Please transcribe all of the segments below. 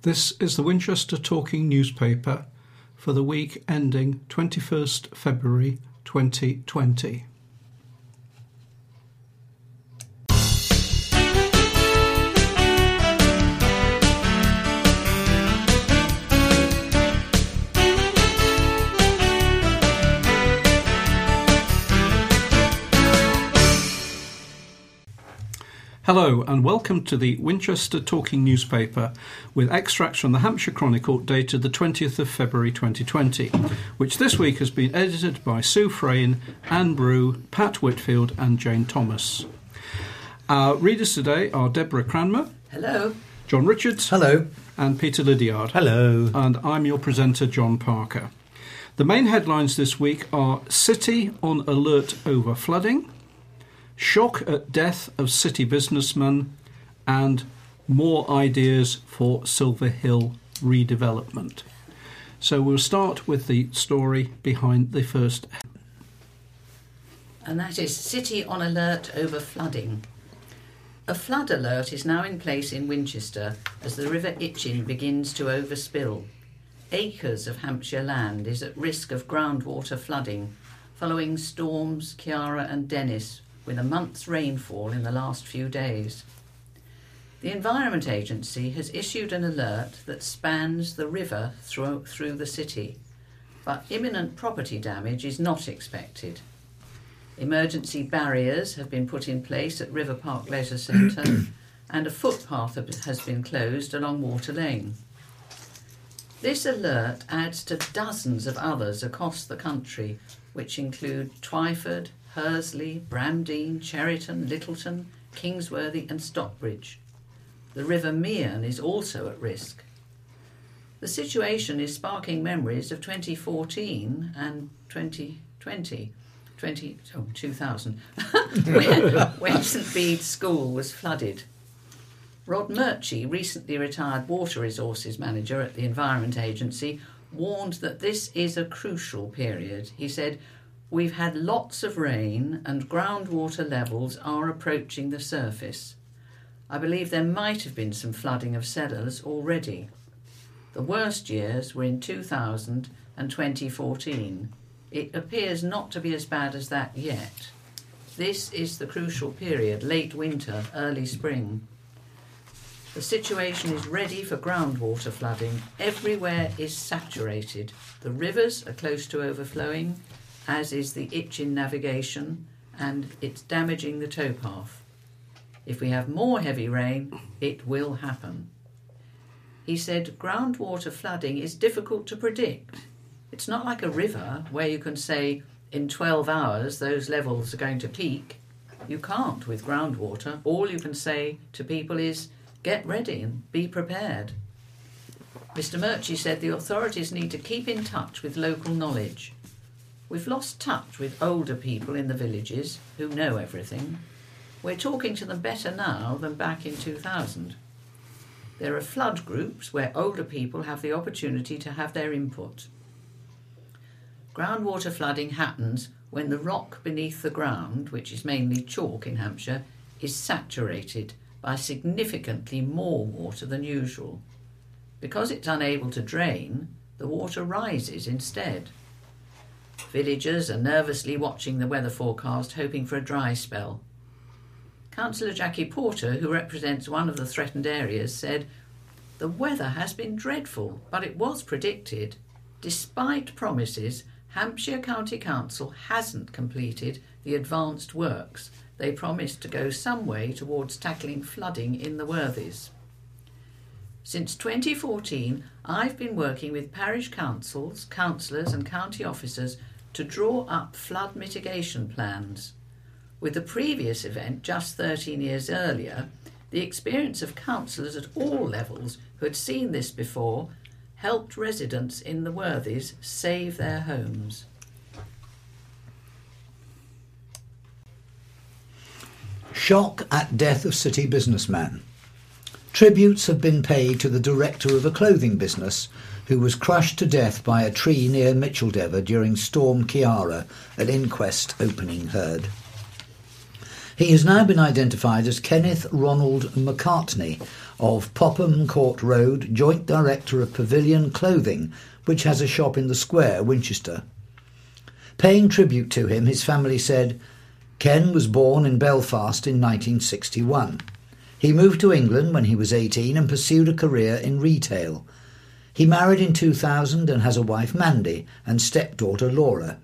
This is the Winchester Talking newspaper for the week ending 21st February 2020. Hello and welcome to the Winchester Talking newspaper with extracts from the Hampshire Chronicle dated the 20th of February 2020, which this week has been edited by Sue Frayne, Anne Brew, Pat Whitfield and Jane Thomas. Our readers today are Deborah Cranmer. Hello. John Richards. Hello. And Peter Lydiard. Hello. And I'm your presenter, John Parker. The main headlines this week are City on alert over flooding, shock at death of city businessman, and more ideas for Silver Hill redevelopment. So we'll start with the story behind the first. And that is City on alert over flooding. A flood alert is now in place in Winchester as the River Itchen begins to overspill. Acres of Hampshire land is at risk of groundwater flooding following storms Ciara and Dennis, with a month's rainfall in the last few days. The Environment Agency has issued an alert that spans the river through the city, but imminent property damage is not expected. Emergency barriers have been put in place at River Park Leisure Centre and a footpath has been closed along Water Lane. This alert adds to dozens of others across the country, which include Twyford, Hursley, Bramdean, Cheriton, Littleton, Kingsworthy and Stockbridge. The River Mearn is also at risk. The situation is sparking memories of 2014 and 2000, when St Bede's School was flooded. Rod Murchie, recently retired Water Resources Manager at the Environment Agency, warned that this is a crucial period. He said, "We've had lots of rain and groundwater levels are approaching the surface. I believe there might have been some flooding of cellars already. The worst years were in 2000 and 2014. It appears not to be as bad as that yet. This is the crucial period, late winter, early spring. The situation is ready for groundwater flooding. Everywhere is saturated. The rivers are close to overflowing, as is the Itchen navigation, and it's damaging the towpath. If we have more heavy rain, it will happen." He said groundwater flooding is difficult to predict. It's not like a river where you can say in 12 hours those levels are going to peak. You can't with groundwater. All you can say to people is get ready and be prepared. Mr Murchie said the authorities need to keep in touch with local knowledge. We've lost touch with older people in the villages who know everything. We're talking to them better now than back in 2000. There are flood groups where older people have the opportunity to have their input. Groundwater flooding happens when the rock beneath the ground, which is mainly chalk in Hampshire, is saturated by significantly more water than usual. Because it's unable to drain, the water rises instead. Villagers are nervously watching the weather forecast, hoping for a dry spell. Councillor Jackie Porter, who represents one of the threatened areas, said, "The weather has been dreadful, but it was predicted. Despite promises, Hampshire County Council hasn't completed the advanced works they promised to go some way towards tackling flooding in the Worthies. Since 2014, I've been working with parish councils, councillors and county officers to draw up flood mitigation plans. With the previous event just 13 years earlier, the experience of councillors at all levels who had seen this before helped residents in the Worthies save their homes." Shock at death of city businessman. Tributes have been paid to the director of a clothing business who was crushed to death by a tree near Micheldever during Storm Ciara, an inquest opening heard. He has now been identified as Kenneth Ronald McCartney of Popham Court Road, Joint Director of Pavilion Clothing, which has a shop in the Square, Winchester. Paying tribute to him, his family said, Ken was born in Belfast in 1961. He moved to England when he was 18 and pursued a career in retail. He married in 2000 and has a wife, Mandy, and stepdaughter, Laura.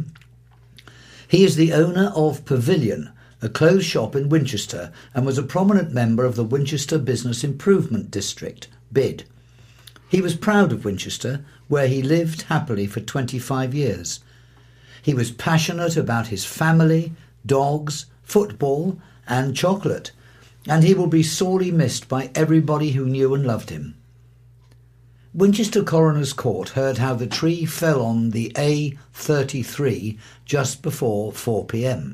He is the owner of Pavilion, a clothes shop in Winchester, and was a prominent member of the Winchester Business Improvement District, BID. He was proud of Winchester, where he lived happily for 25 years. He was passionate about his family, dogs, football and chocolate, and he will be sorely missed by everybody who knew and loved him. Winchester Coroner's Court heard how the tree fell on the A33 just before 4 p.m.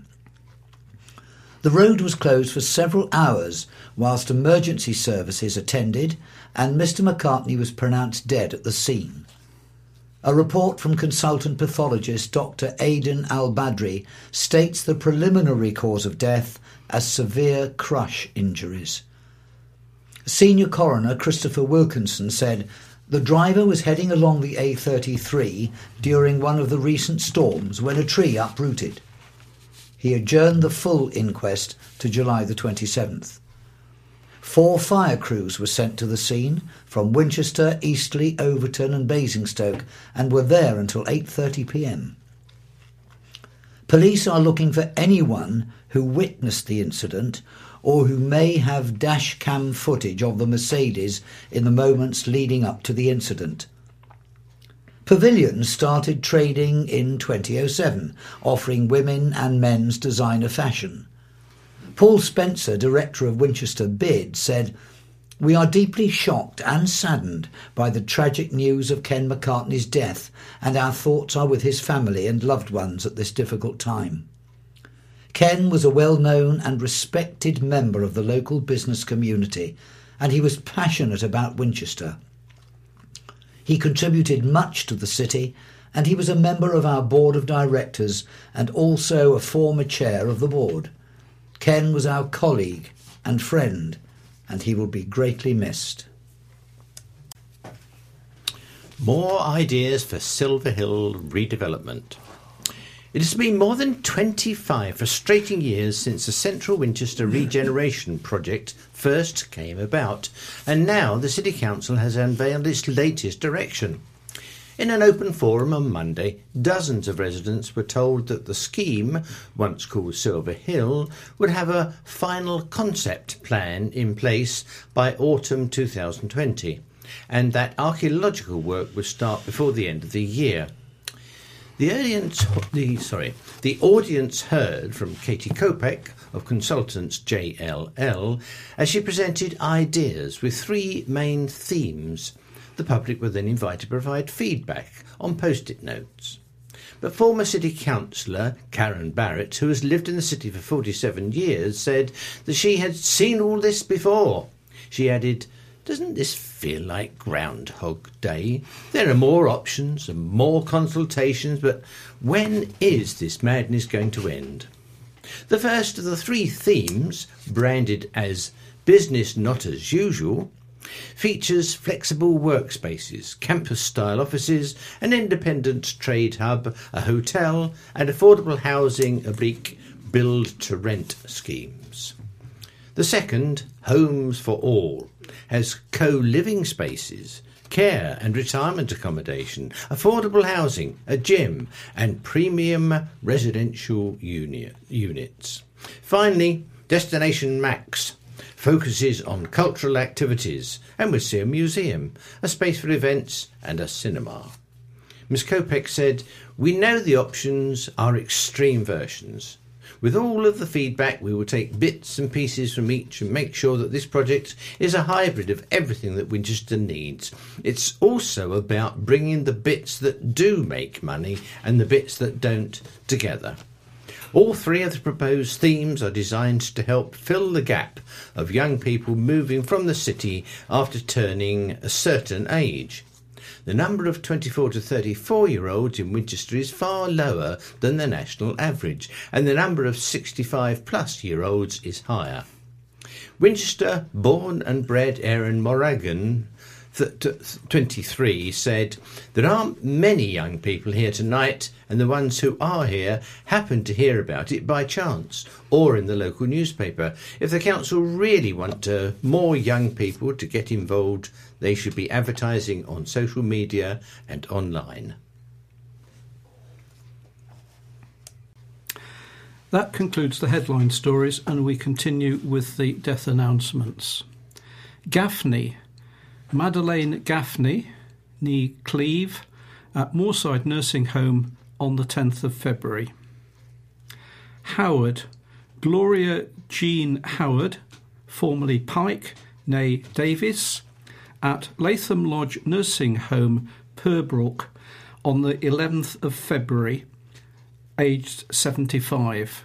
The road was closed for several hours whilst emergency services attended, and Mr. McCartney was pronounced dead at the scene. A report from consultant pathologist Dr. Aidan Al-Badri states the preliminary cause of death as severe crush injuries. Senior coroner Christopher Wilkinson said the driver was heading along the A33 during one of the recent storms when a tree uprooted. He adjourned the full inquest to July the 27th. 4 fire crews were sent to the scene from Winchester, Eastleigh, Overton and Basingstoke and were there until 8:30 p.m. Police are looking for anyone who witnessed the incident or who may have dash cam footage of the Mercedes in the moments leading up to the incident. Pavilion started trading in 2007, offering women and men's designer fashion. Paul Spencer, director of Winchester BID, said, "We are deeply shocked and saddened by the tragic news of Ken McCartney's death, and our thoughts are with his family and loved ones at this difficult time. Ken was a well-known and respected member of the local business community, and he was passionate about Winchester. He contributed much to the city, and he was a member of our board of directors and also a former chair of the board. Ken was our colleague and friend, and he will be greatly missed." More ideas for Silver Hill redevelopment. It has been more than 25 frustrating years since the Central Winchester Regeneration Project first came about, and now the City Council has unveiled its latest direction. In an open forum on Monday, dozens of residents were told that the scheme, once called Silver Hill, would have a final concept plan in place by autumn 2020, and that archaeological work would start before the end of the year. The audience heard from Katie Kopek of consultants JLL as she presented ideas with 3 main themes. The public were then invited to provide feedback on post-it notes. But former City Councillor Karen Barrett, who has lived in the city for 47 years, said that she had seen all this before. She added, "Doesn't this feel like Groundhog Day? There are more options and more consultations, but when is this madness going to end?" The first of the 3 themes, branded as Business Not As Usual, features flexible workspaces, campus-style offices, an independent trade hub, a hotel, and affordable housing / build-to-rent schemes. The second, Homes for All, has co-living spaces, care and retirement accommodation, affordable housing, a gym, and premium residential units. Finally, Destination Max focuses on cultural activities and will see a museum, a space for events and a cinema. Ms Kopek said, "We know the options are extreme versions. With all of the feedback, we will take bits and pieces from each and make sure that this project is a hybrid of everything that Winchester needs. It's also about bringing the bits that do make money and the bits that don't together." All 3 of the proposed themes are designed to help fill the gap of young people moving from the city after turning a certain age. The number of 24 to 34-year-olds in Winchester is far lower than the national average, and the number of 65-plus-year-olds is higher. Winchester born and bred Aaron Morrigan, 23, said, "There aren't many young people here tonight, and the ones who are here happen to hear about it by chance or in the local newspaper. If the council really want more young people to get involved, they should be advertising on social media and online." That concludes the headline stories, and we continue with the death announcements. Gaffney, Madeleine Gaffney, née Cleeve, at Moorside Nursing Home on the 10th of February. Howard, Gloria Jean Howard, formerly Pike, née Davis, at Latham Lodge Nursing Home, Purbrook, on the 11th of February, aged 75.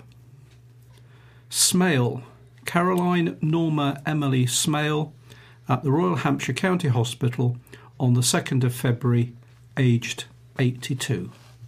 Smale, Caroline Norma Emily Smale, at the Royal Hampshire County Hospital on the 2nd of February, aged 82.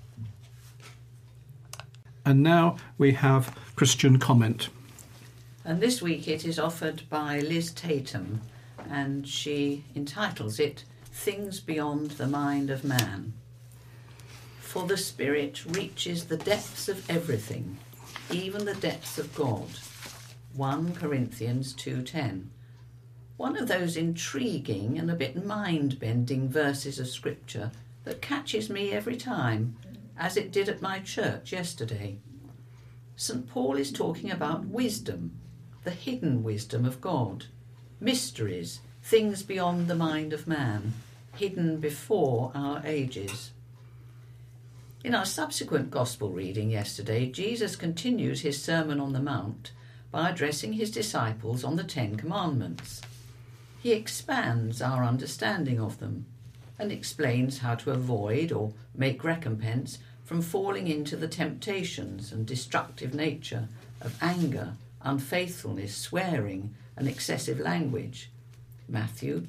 And now we have Christian comment. And this week it is offered by Liz Tatum, and she entitles it "Things Beyond the Mind of Man." For the Spirit reaches the depths of everything, even the depths of God. 1 Corinthians 2:10. One of those intriguing and a bit mind-bending verses of Scripture that catches me every time, as it did at my church yesterday. St. Paul is talking about wisdom, the hidden wisdom of God, mysteries, things beyond the mind of man, hidden before our ages. In our subsequent Gospel reading yesterday, Jesus continues his Sermon on the Mount by addressing his disciples on the 10 Commandments. He expands our understanding of them and explains how to avoid or make recompense from falling into the temptations and destructive nature of anger, unfaithfulness, swearing and excessive language. Matthew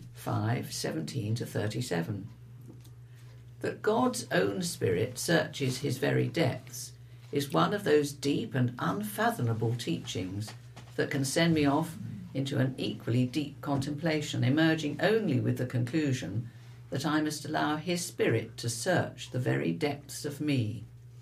5:17-37. That God's own Spirit searches his very depths is one of those deep and unfathomable teachings that can send me off into an equally deep contemplation, emerging only with the conclusion that I must allow his Spirit to search the very depths of me.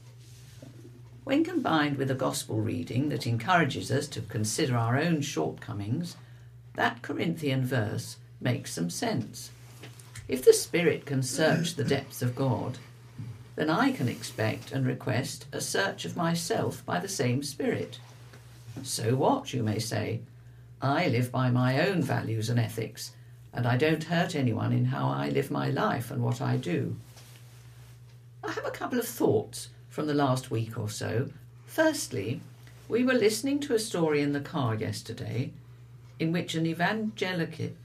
When combined with a Gospel reading that encourages us to consider our own shortcomings, that Corinthian verse makes some sense. If the Spirit can search the depths of God, then I can expect and request a search of myself by the same Spirit. So what, you may say? I live by my own values and ethics, and I don't hurt anyone in how I live my life and what I do. I have a couple of thoughts from the last week or so. Firstly, we were listening to a story in the car yesterday in which an evangelistic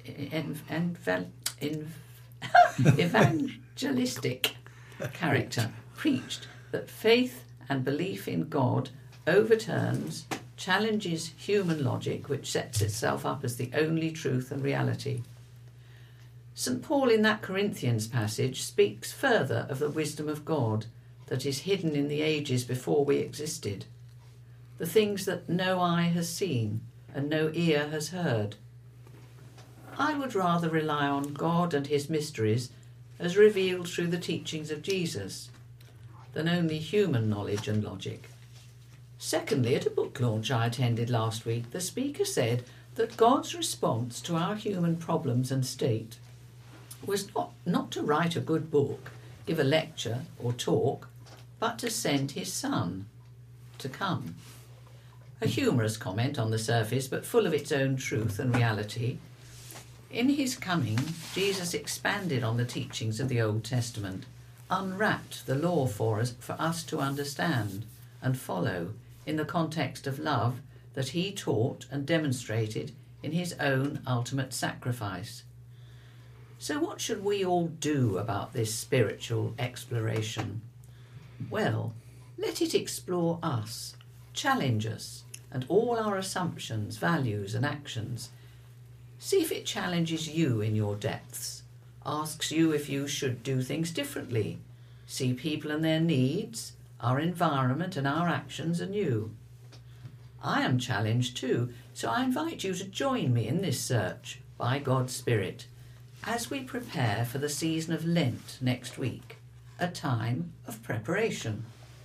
character preached that faith and belief in God overturns, challenges human logic, which sets itself up as the only truth and reality. St. Paul in that Corinthians passage speaks further of the wisdom of God that is hidden in the ages before we existed, the things that no eye has seen and no ear has heard. I would rather rely on God and his mysteries as revealed through the teachings of Jesus than only human knowledge and logic. Secondly, at a book launch I attended last week, the speaker said that God's response to our human problems and state was not to write a good book, give a lecture or talk, but to send his Son to come. A humorous comment on the surface, but full of its own truth and reality. In his coming, Jesus expanded on the teachings of the Old Testament, unwrapped the law for us to understand and follow in the context of love that he taught and demonstrated in his own ultimate sacrifice. So what should we all do about this spiritual exploration? Well, let it explore us, challenge us, and all our assumptions, values and actions. See if it challenges you in your depths. asks you if you should do things differently, see people and their needs, our environment and our actions anew. I am challenged too, so I invite you to join me in this search by God's Spirit as we prepare for the season of Lent next week, a time of preparation.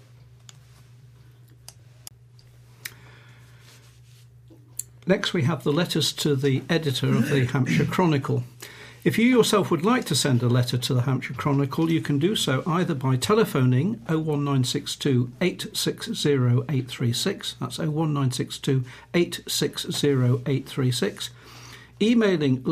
Next we have the letters to the editor of the Hampshire Chronicle. If you yourself would like to send a letter to the Hampshire Chronicle, you can do so either by telephoning 01962 860 836, that's 01962 860 836, emailing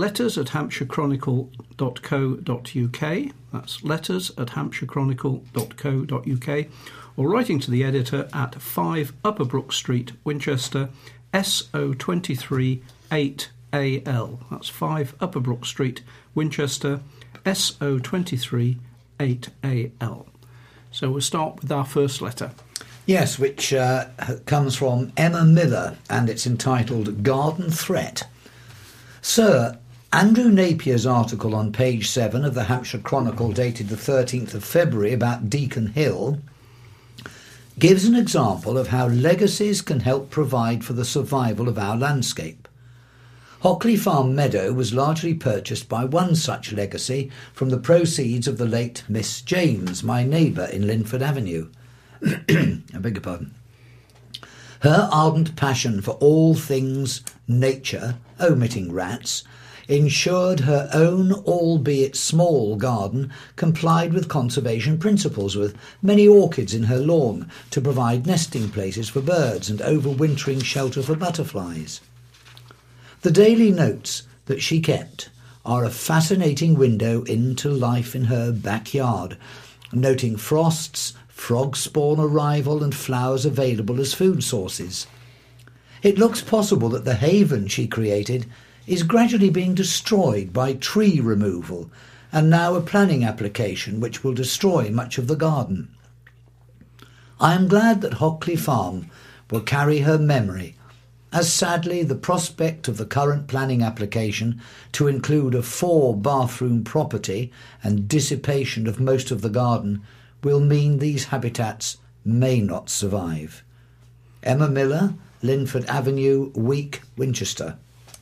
letters@hampshirechronicle.co.uk, that's letters@hampshirechronicle.co.uk, or writing to the editor at 5 Upper Brook Street, Winchester, SO23 8AL. That's 5 Upper Brook Street, Winchester, SO23 8AL. So we'll start with our first letter. Yes, which comes from Emma Miller, and it's entitled Garden Threat. Sir, Andrew Napier's article on page 7 of the Hampshire Chronicle dated the 13th of February about Deacon Hill gives an example of how legacies can help provide for the survival of our landscape. Hockley Farm Meadow was largely purchased by one such legacy from the proceeds of the late Miss James, my neighbour in Linford Avenue. I beg your pardon. Her ardent passion for all things nature, omitting rats, ensured her own, albeit small, garden complied with conservation principles, with many orchids in her lawn to provide nesting places for birds and overwintering shelter for butterflies. The daily notes that she kept are a fascinating window into life in her backyard, noting frosts, frog spawn arrival and flowers available as food sources. It looks possible that the haven she created is gradually being destroyed by tree removal, and now a planning application which will destroy much of the garden. I am glad that Hockley Farm will carry her memory, as sadly the prospect of the current planning application to include a 4-bathroom property and dissipation of most of the garden will mean these habitats may not survive. Emma Miller, Linford Avenue, Week, Winchester.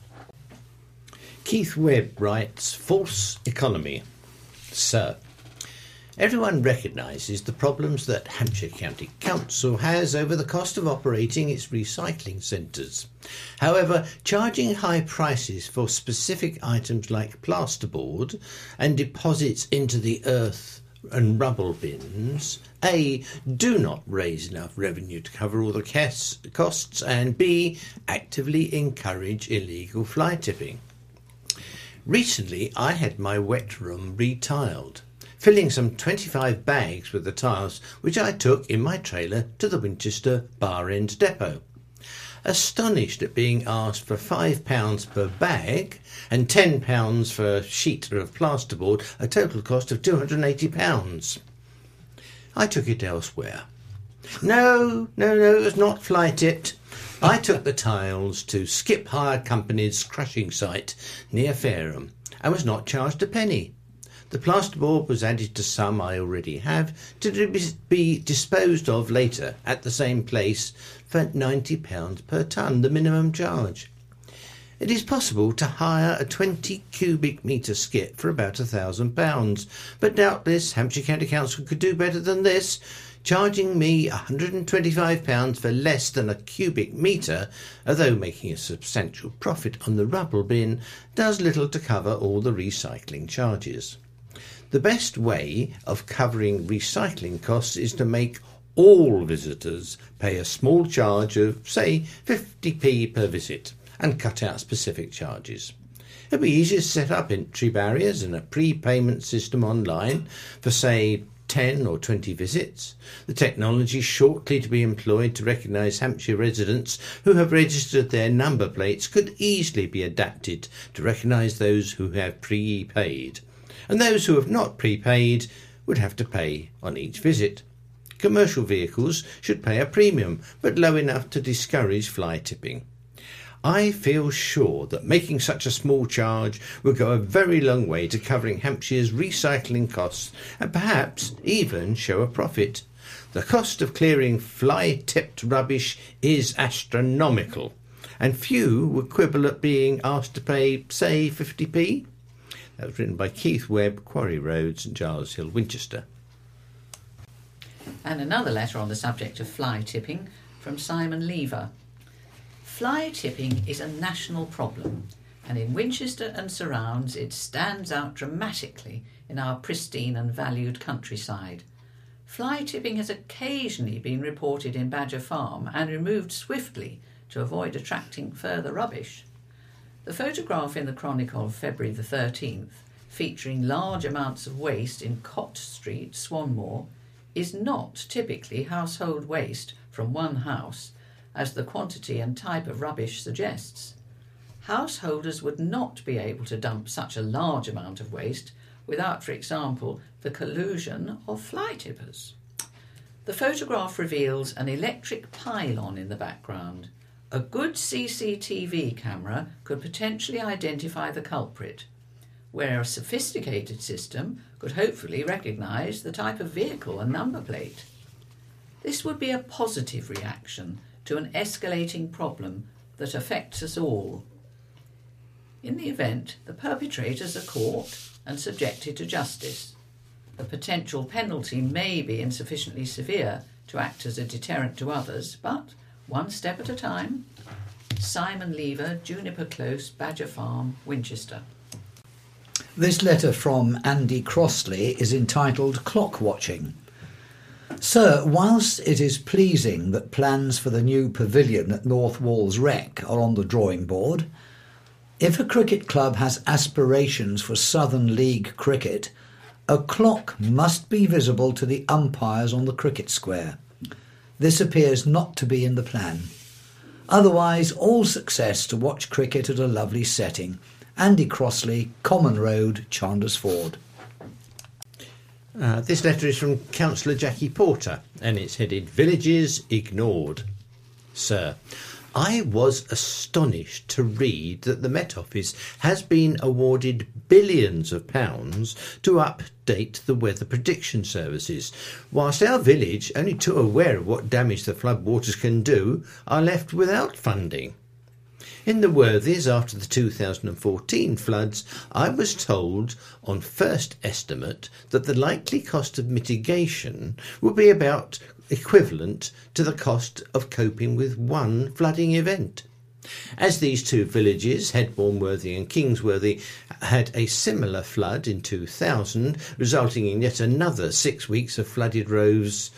Keith Webb writes, False economy. Sir, everyone recognises the problems that Hampshire County Council has over the cost of operating its recycling centres. However, charging high prices for specific items like plasterboard and deposits into the earth and rubble bins, A, do not raise enough revenue to cover all the costs, and B, actively encourage illegal fly tipping. Recently, I had my wet room retiled, filling some 25 bags with the tiles, which I took in my trailer to the Winchester Bar End depot. Astonished at being asked for £5 per bag and £10 for a sheet of plasterboard, a total cost of £280. I took it elsewhere. No, it was not fly tipped. I took the tiles to Skip Hire Company's crushing site near Fareham and was not charged a penny. The plasterboard was added to some I already have to be disposed of later at the same place for £90 per tonne, the minimum charge. It is possible to hire a 20 cubic metre skip for about £1,000, but doubtless Hampshire County Council could do better than this, charging me £125 for less than a cubic metre, although making a substantial profit on the rubble bin, does little to cover all the recycling charges. The best way of covering recycling costs is to make all visitors pay a small charge of, say, 50p per visit, and cut out specific charges. It would be easier to set up entry barriers and a prepayment system online for, say, 10 or 20 visits. The technology shortly to be employed to recognise Hampshire residents who have registered their number plates could easily be adapted to recognise those who have prepaid, and those who have not prepaid would have to pay on each visit. Commercial vehicles should pay a premium, but low enough to discourage fly tipping. I feel sure that making such a small charge will go a very long way to covering Hampshire's recycling costs and perhaps even show a profit. The cost of clearing fly-tipped rubbish is astronomical, and few would quibble at being asked to pay, say, 50p. That was written by Keith Webb, Quarry Road, St Giles Hill, Winchester. And another letter on the subject of fly tipping from Simon Lever. Fly tipping is a national problem, and in Winchester and surrounds it stands out dramatically in our pristine and valued countryside. Fly tipping has occasionally been reported in Badger Farm and removed swiftly to avoid attracting further rubbish. The photograph in the Chronicle of February the 13th, featuring large amounts of waste in Cott Street, Swanmore, is not typically household waste from one house, as the quantity and type of rubbish suggests. Householders would not be able to dump such a large amount of waste without, for example, the collusion of fly tippers. The photograph reveals an electric pylon in the background. A good CCTV camera could potentially identify the culprit, where a sophisticated system could hopefully recognise the type of vehicle and number plate. This would be a positive reaction to an escalating problem that affects us all. In the event, the perpetrators are caught and subjected to justice. The potential penalty may be insufficiently severe to act as a deterrent to others, but one step at a time. Simon Lever, Juniper Close, Badger Farm, Winchester. This letter from Andy Crossley is entitled Clock Watching. Sir, whilst it is pleasing that plans for the new pavilion at North Walls Rec are on the drawing board, if a cricket club has aspirations for Southern League cricket, a clock must be visible to the umpires on the cricket square. This appears not to be in the plan. Otherwise, all success to watch cricket at a lovely setting. Andy Crossley, Common Road, Chandos-Ford. This letter is from Councillor Jackie Porter, and it's headed Villages Ignored. Sir, I was astonished to read that the Met Office has been awarded billions of pounds to update the weather prediction services, whilst our village, only too aware of what damage the floodwaters can do, are left without funding. In the Worthies, after the 2014 floods, I was told on first estimate that the likely cost of mitigation would be about equivalent to the cost of coping with one flooding event. As these two villages, Headbourne Worthy and Kingsworthy, had a similar flood in 2000, resulting in yet another 6 weeks of flooded roads,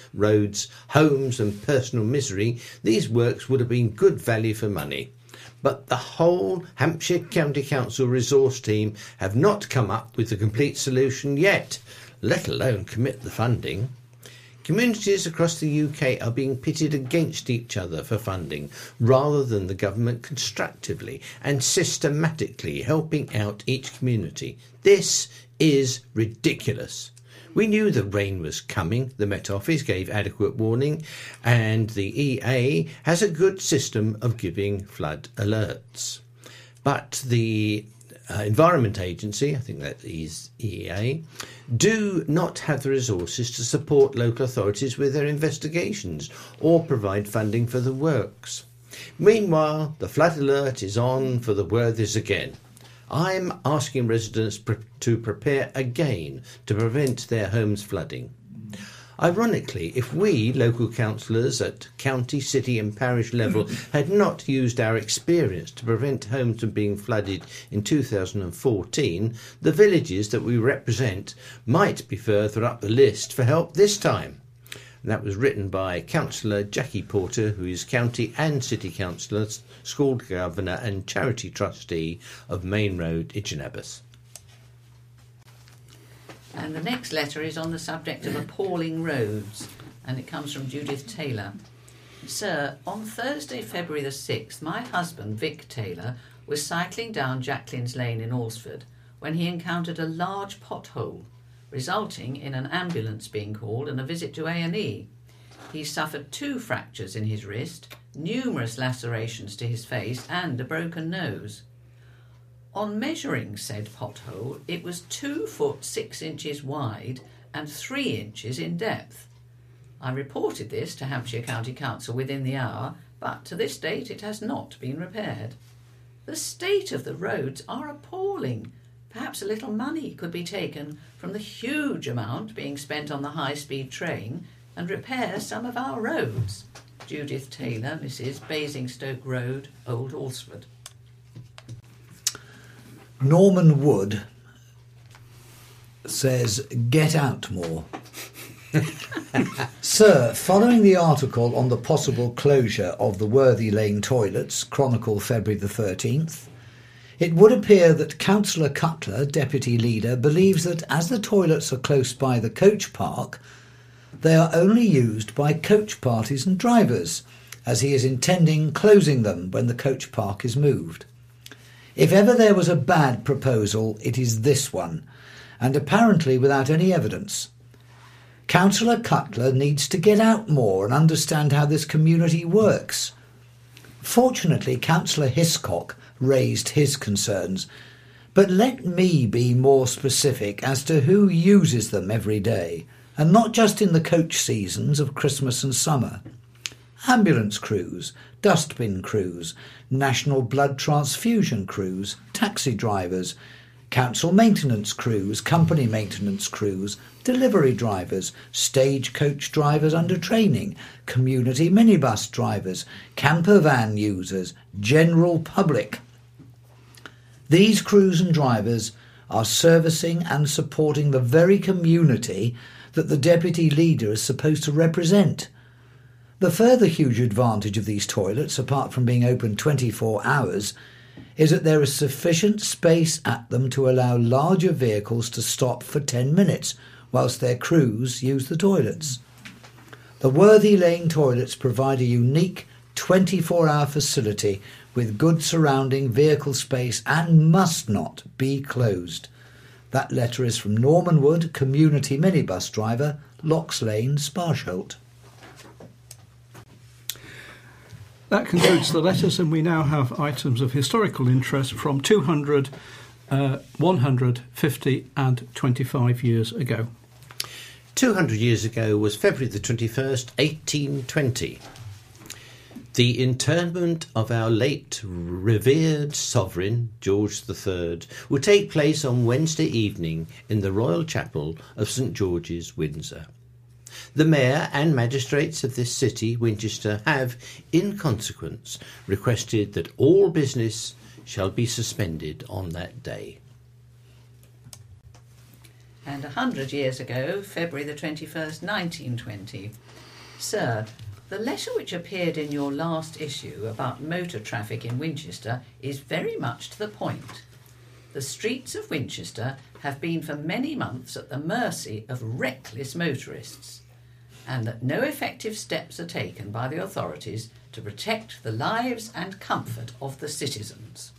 homes and personal misery, these works would have been good value for money. But the whole Hampshire County Council resource team have not come up with a complete solution yet, let alone commit the funding. Communities across the UK are being pitted against each other for funding, rather than the government constructively and systematically helping out each community. This is ridiculous. We knew the rain was coming, the Met Office gave adequate warning, and the EA has a good system of giving flood alerts. But the Environment Agency, I think that is EA, do not have the resources to support local authorities with their investigations or provide funding for the works. Meanwhile, the flood alert is on for the Worthies again. I'm asking residents to prepare again to prevent their homes flooding. Ironically, if we, local councillors at county, city and parish level, had not used our experience to prevent homes from being flooded in 2014, the villages that we represent might be further up the list for help this time. And that was written by Councillor Jackie Porter, who is County and City Councillor, School Governor and Charity Trustee of Main Road, Itchenabas. And the next letter is on the subject of appalling roads, and it comes from Judith Taylor. Sir, on Thursday, February the 6th, my husband, Vic Taylor, was cycling down Jacqueline's Lane in Alresford when he encountered a large pothole, resulting in an ambulance being called and a visit to A&E. He suffered 2 fractures in his wrist, numerous lacerations to his face and a broken nose. On measuring said pothole, it was 2 foot 6 inches wide and 3 inches in depth. I reported this to Hampshire County Council within the hour, but to this date it has not been repaired. The state of the roads are appalling. Perhaps a little money could be taken from the huge amount being spent on the high-speed train and repair some of our roads. Judith Taylor, Mrs. Basingstoke Road, Old Alresford. Norman Wood says, get out more. Sir, following the article on the possible closure of the Worthy Lane toilets, Chronicle February the 13th, it would appear that Councillor Cutler, Deputy Leader, believes that as the toilets are close by the coach park, they are only used by coach parties and drivers, as he is intending closing them when the coach park is moved. If ever there was a bad proposal, it is this one, and apparently without any evidence. Councillor Cutler needs to get out more and understand how this community works. Fortunately, Councillor Hiscock raised his concerns, but let me be more specific as to who uses them every day, and not just in the coach seasons of Christmas and summer. Ambulance crews, dustbin crews, national blood transfusion crews, taxi drivers, council maintenance crews, company maintenance crews, delivery drivers, stagecoach drivers under training, community minibus drivers, camper van users, general public. These crews and drivers are servicing and supporting the very community that the Deputy Leader is supposed to represent. The further huge advantage of these toilets, apart from being open 24 hours, is that there is sufficient space at them to allow larger vehicles to stop for 10 minutes whilst their crews use the toilets. The Worthy Lane toilets provide a unique 24-hour facility with good surrounding vehicle space and must not be closed. That letter is from Norman Wood, community minibus driver, Locks Lane, Sparsholt. That concludes the letters, and we now have items of historical interest from 200, 150 and 25 years ago. 200 years ago was February the 21st, 1820. The interment of our late revered sovereign, George III, will take place on Wednesday evening in the Royal Chapel of St George's, Windsor. The mayor and magistrates of this city, Winchester, have, in consequence, requested that all business shall be suspended on that day. And 100 years ago, February the 21st, 1920. Sir, the letter which appeared in your last issue about motor traffic in Winchester is very much to the point. The streets of Winchester have been for many months at the mercy of reckless motorists, and that no effective steps are taken by the authorities to protect the lives and comfort of the citizens.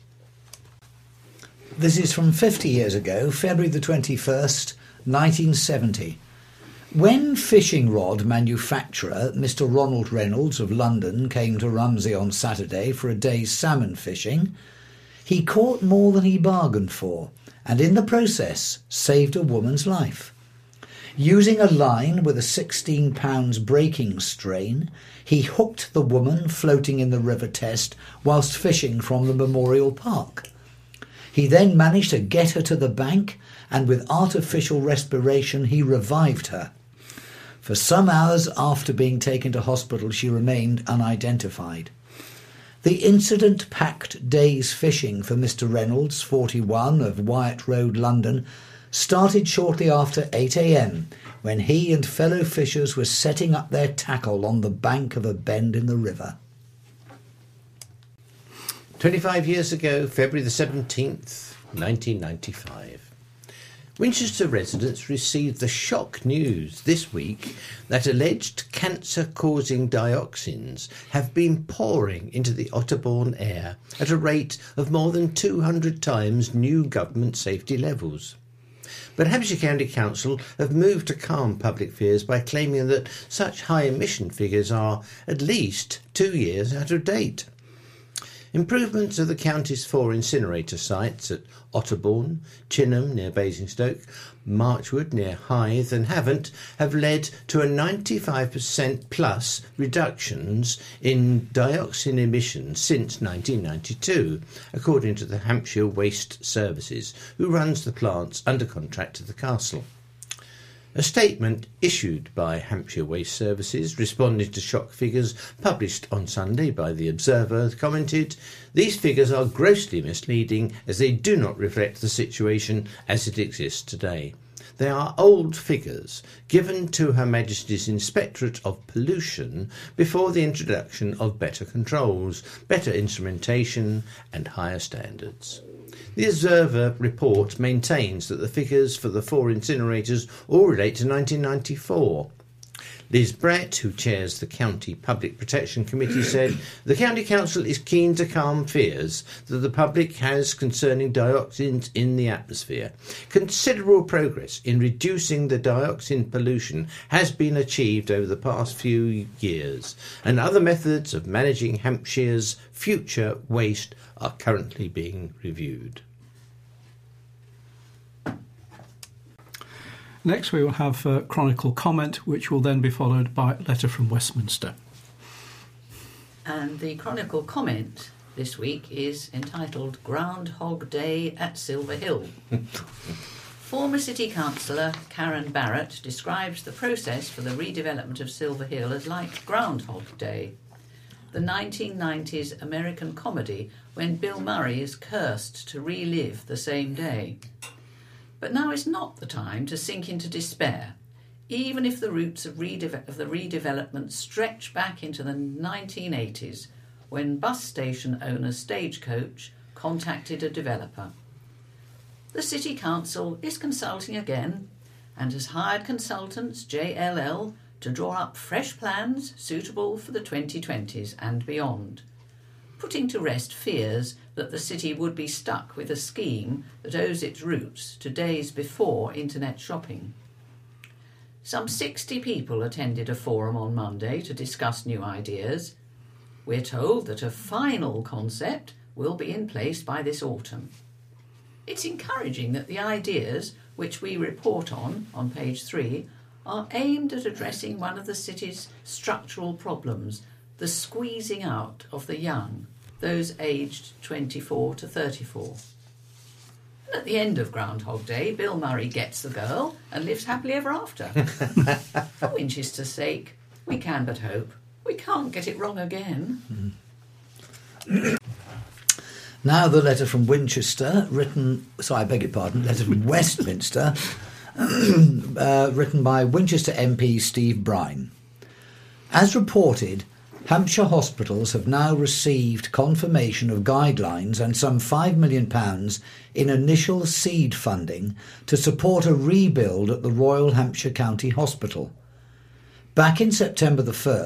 This is from 50 years ago, February the 21st, 1970. When fishing rod manufacturer Mr. Ronald Reynolds of London came to Rumsey on Saturday for a day's salmon fishing, he caught more than he bargained for, and in the process saved a woman's life. Using a line with a 16 pounds breaking strain, he hooked the woman floating in the River Test whilst fishing from the Memorial Park. He then managed to get her to the bank, and with artificial respiration he revived her. For some hours after being taken to hospital, she remained unidentified. The incident packed day's fishing for Mr. Reynolds, 41, of Wyatt Road, London, started shortly after 8 a.m, when he and fellow fishers were setting up their tackle on the bank of a bend in the river. 25 years ago, February the 17th, 1995. Winchester residents received the shock news this week that alleged cancer-causing dioxins have been pouring into the Otterbourne air at a rate of more than 200 times new government safety levels. But Hampshire County Council have moved to calm public fears by claiming that such high emission figures are at least 2 years out of date. Improvements of the county's 4 incinerator sites at Otterbourne, Chinham near Basingstoke, Marchwood near Hythe and Havant have led to a 95% plus reductions in dioxin emissions since 1992, according to the Hampshire Waste Services, who runs the plants under contract to the castle. A statement issued by Hampshire Waste Services, responding to shock figures published on Sunday by The Observer, commented, "These figures are grossly misleading as they do not reflect the situation as it exists today. They are old figures given to Her Majesty's Inspectorate of Pollution before the introduction of better controls, better instrumentation and higher standards." The Observer report maintains that the figures for the 4 incinerators all relate to 1994. Liz Brett, who chairs the County Public Protection Committee, said, "The County Council is keen to calm fears that the public has concerning dioxins in the atmosphere. Considerable progress in reducing the dioxin pollution has been achieved over the past few years, and other methods of managing Hampshire's future waste are currently being reviewed." Next we will have Chronicle Comment, which will then be followed by a letter from Westminster. And the Chronicle Comment this week is entitled Groundhog Day at Silver Hill. Former City Councillor Karen Barrett describes the process for the redevelopment of Silver Hill as like Groundhog Day, the 1990s American comedy when Bill Murray is cursed to relive the same day. But now is not the time to sink into despair, even if the roots of the redevelopment stretch back into the 1980s, when bus station owner Stagecoach contacted a developer. The City Council is consulting again and has hired consultants JLL to draw up fresh plans suitable for the 2020s and beyond, putting to rest fears that the city would be stuck with a scheme that owes its roots to days before internet shopping. Some 60 people attended a forum on Monday to discuss new ideas. We're told that a final concept will be in place by this autumn. It's encouraging that the ideas, which we report on page 3, are aimed at addressing one of the city's structural problems, the squeezing out of the young, those aged 24 to 34. And at the end of Groundhog Day, Bill Murray gets the girl and lives happily ever after. For Winchester's sake, we can but hope. We can't get it wrong again. Now the letter from Winchester, letter from Westminster, written by Winchester MP Steve Brine. As reported, Hampshire hospitals have now received confirmation of guidelines and some £5 million in initial seed funding to support a rebuild at the Royal Hampshire County Hospital. Back in September,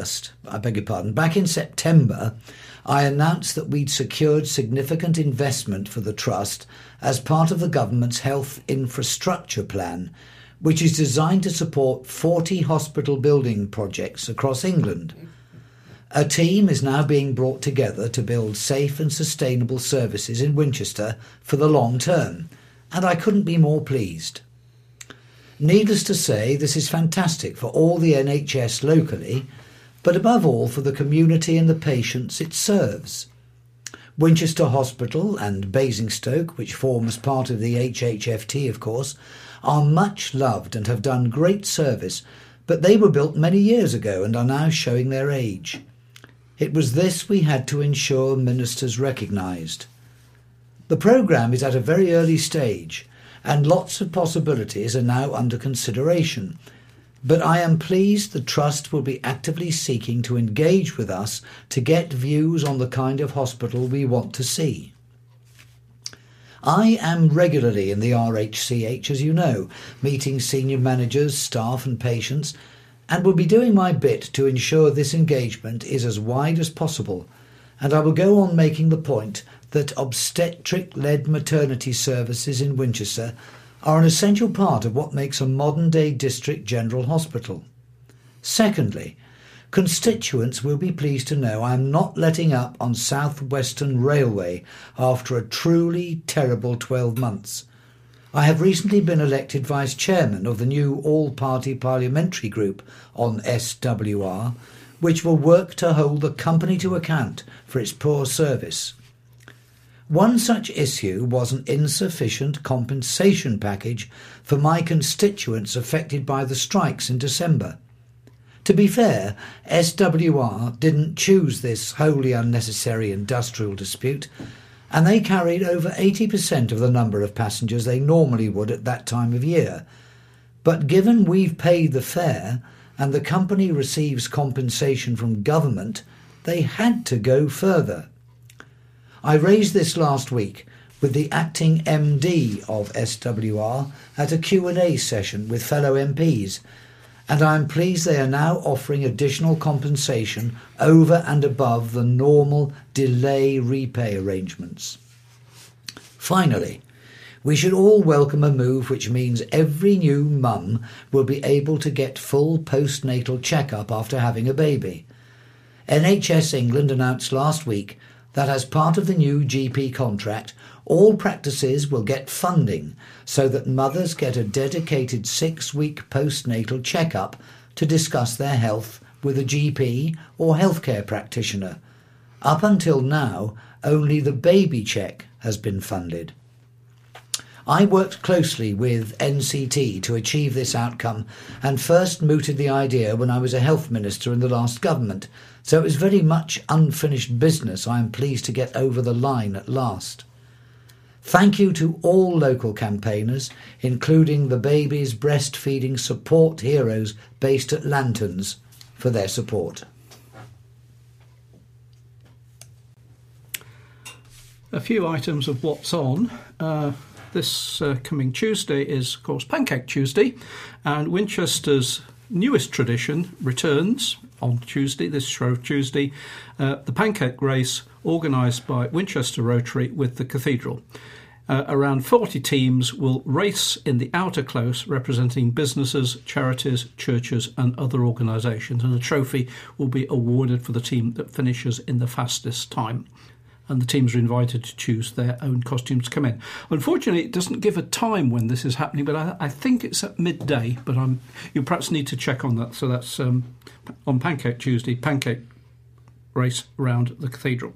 I announced that we'd secured significant investment for the Trust as part of the government's health infrastructure plan, which is designed to support 40 hospital building projects across England. A team is now being brought together to build safe and sustainable services in Winchester for the long term, and I couldn't be more pleased. Needless to say, this is fantastic for all the NHS locally, but above all for the community and the patients it serves. Winchester Hospital and Basingstoke, which forms part of the HHFT of course, are much loved and have done great service, but they were built many years ago and are now showing their age. It was this we had to ensure ministers recognised. The programme is at a very early stage and lots of possibilities are now under consideration, but I am pleased the Trust will be actively seeking to engage with us to get views on the kind of hospital we want to see. I am regularly in the RHCH, as you know, meeting senior managers, staff and patients, and will be doing my bit to ensure this engagement is as wide as possible, and I will go on making the point that obstetric-led maternity services in Winchester are an essential part of what makes a modern-day district general hospital. Secondly, constituents will be pleased to know I am not letting up on South Western Railway after a truly terrible 12 months. I have recently been elected Vice Chairman of the new all-party parliamentary group on SWR, which will work to hold the company to account for its poor service. One such issue was an insufficient compensation package for my constituents affected by the strikes in December. To be fair, SWR didn't choose this wholly unnecessary industrial dispute, and they carried over 80% of the number of passengers they normally would at that time of year. But given we've paid the fare and the company receives compensation from government, they had to go further. I raised this last week with the acting MD of SWR at a Q&A session with fellow MPs, and I am pleased they are now offering additional compensation over and above the normal delay repay arrangements. Finally, we should all welcome a move which means every new mum will be able to get full postnatal check-up after having a baby. NHS England announced last week that as part of the new GP contract, all practices will get funding so that mothers get a dedicated 6-week postnatal check-up to discuss their health with a GP or healthcare practitioner. Up until now, only the baby check has been funded. I worked closely with NCT to achieve this outcome and first mooted the idea when I was a health minister in the last government, so it was very much unfinished business I am pleased to get over the line at last. Thank you to all local campaigners, including the Babies Breastfeeding Support Heroes based at Lanterns, for their support. A few items of what's on. This coming Tuesday is, of course, Pancake Tuesday, and Winchester's newest tradition returns on Tuesday, this Shrove Tuesday, the Pancake Race organised by Winchester Rotary with the Cathedral. Around 40 teams will race in the outer close representing businesses, charities, churches and other organisations, and a trophy will be awarded for the team that finishes in the fastest time. And the teams are invited to choose their own costumes to come in. Unfortunately, it doesn't give a time when this is happening, but I think it's at midday, but you perhaps need to check on that. So that's on Pancake Tuesday, Pancake Race around the Cathedral.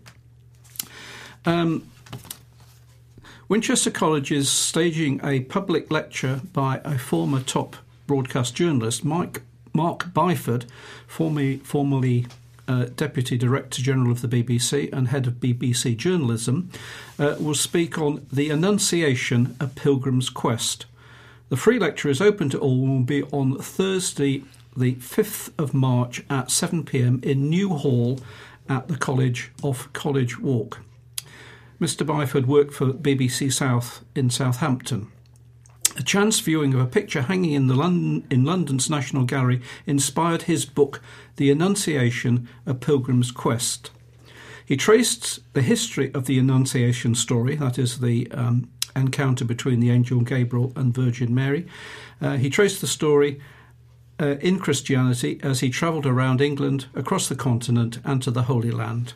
Winchester College is staging a public lecture by a former top broadcast journalist, Mark Byford, formerly Deputy Director General of the BBC and Head of BBC Journalism, will speak on The Annunciation, A Pilgrim's Quest. The free lecture is open to all and will be on Thursday, the 5th of March at 7 p.m. in New Hall at the College off College Walk. Mr. Byford worked for BBC South in Southampton. A chance viewing of a picture hanging in London's National Gallery inspired his book, The Annunciation, A Pilgrim's Quest. He traced the history of the Annunciation story, that is the encounter between the angel Gabriel and Virgin Mary. He traced the story in Christianity as he travelled around England, across the continent and to the Holy Land.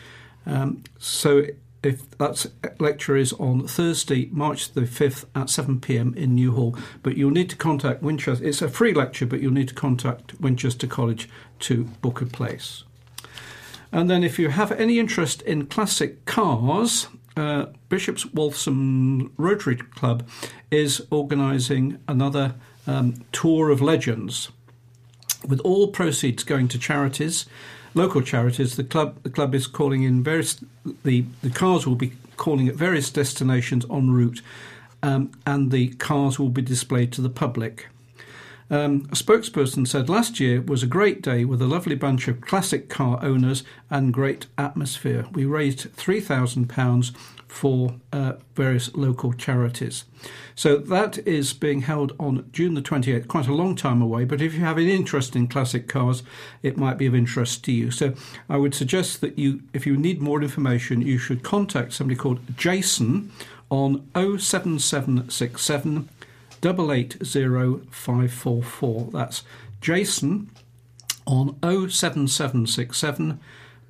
If that lecture is on Thursday, March the 5th at 7 p.m. in New Hall. But you'll need to contact Winchester. It's a free lecture, but you'll need to contact Winchester College to book a place. And then if you have any interest in classic cars, Bishop's Waltham Rotary Club is organising another tour of legends, with all proceeds going to charities. Local charities. The club is calling in various. The cars will be calling at various destinations en route, and the cars will be displayed to the public. A spokesperson said last year was a great day with a lovely bunch of classic car owners and great atmosphere. We raised £3,000 for various local charities. So that is being held on June the 28th, quite a long time away, but if you have an interest in classic cars, it might be of interest to you. So I would suggest that if you need more information, you should contact somebody called Jason on 07767 880544. That's Jason on 07767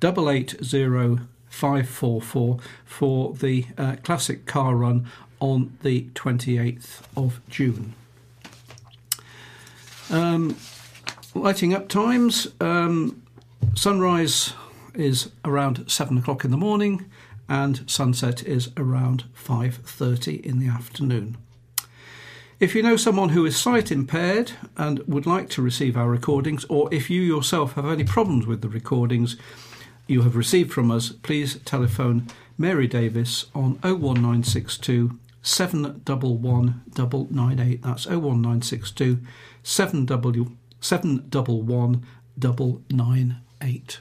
880544 for the classic car run on the 28th of June. Lighting up times. Sunrise is around 7 o'clock in the morning and sunset is around 5:30 in the afternoon. If you know someone who is sight impaired and would like to receive our recordings, or if you yourself have any problems with the recordings you have received from us, please telephone Mary Davis on 01962 711 998. That's 01962 711 998.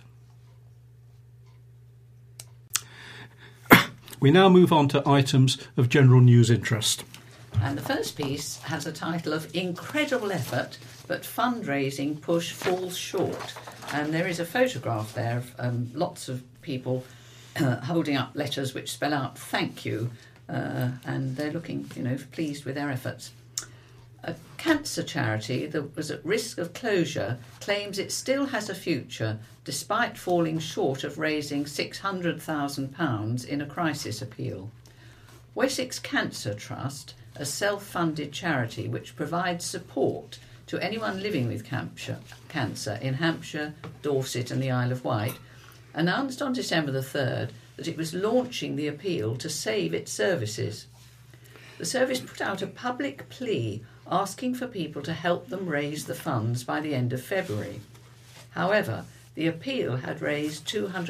We now move on to items of general news interest. And the first piece has a title of Incredible Effort, but Fundraising Push Falls Short. And there is a photograph there of lots of people holding up letters which spell out thank you, and they're looking, pleased with their efforts. A cancer charity that was at risk of closure claims it still has a future despite falling short of raising £600,000 in a crisis appeal. Wessex Cancer Trust, a self-funded charity which provides support to anyone living with cancer in Hampshire, Dorset and the Isle of Wight, announced on December the 3rd that it was launching the appeal to save its services. The service put out a public plea asking for people to help them raise the funds by the end of February. However, the appeal had raised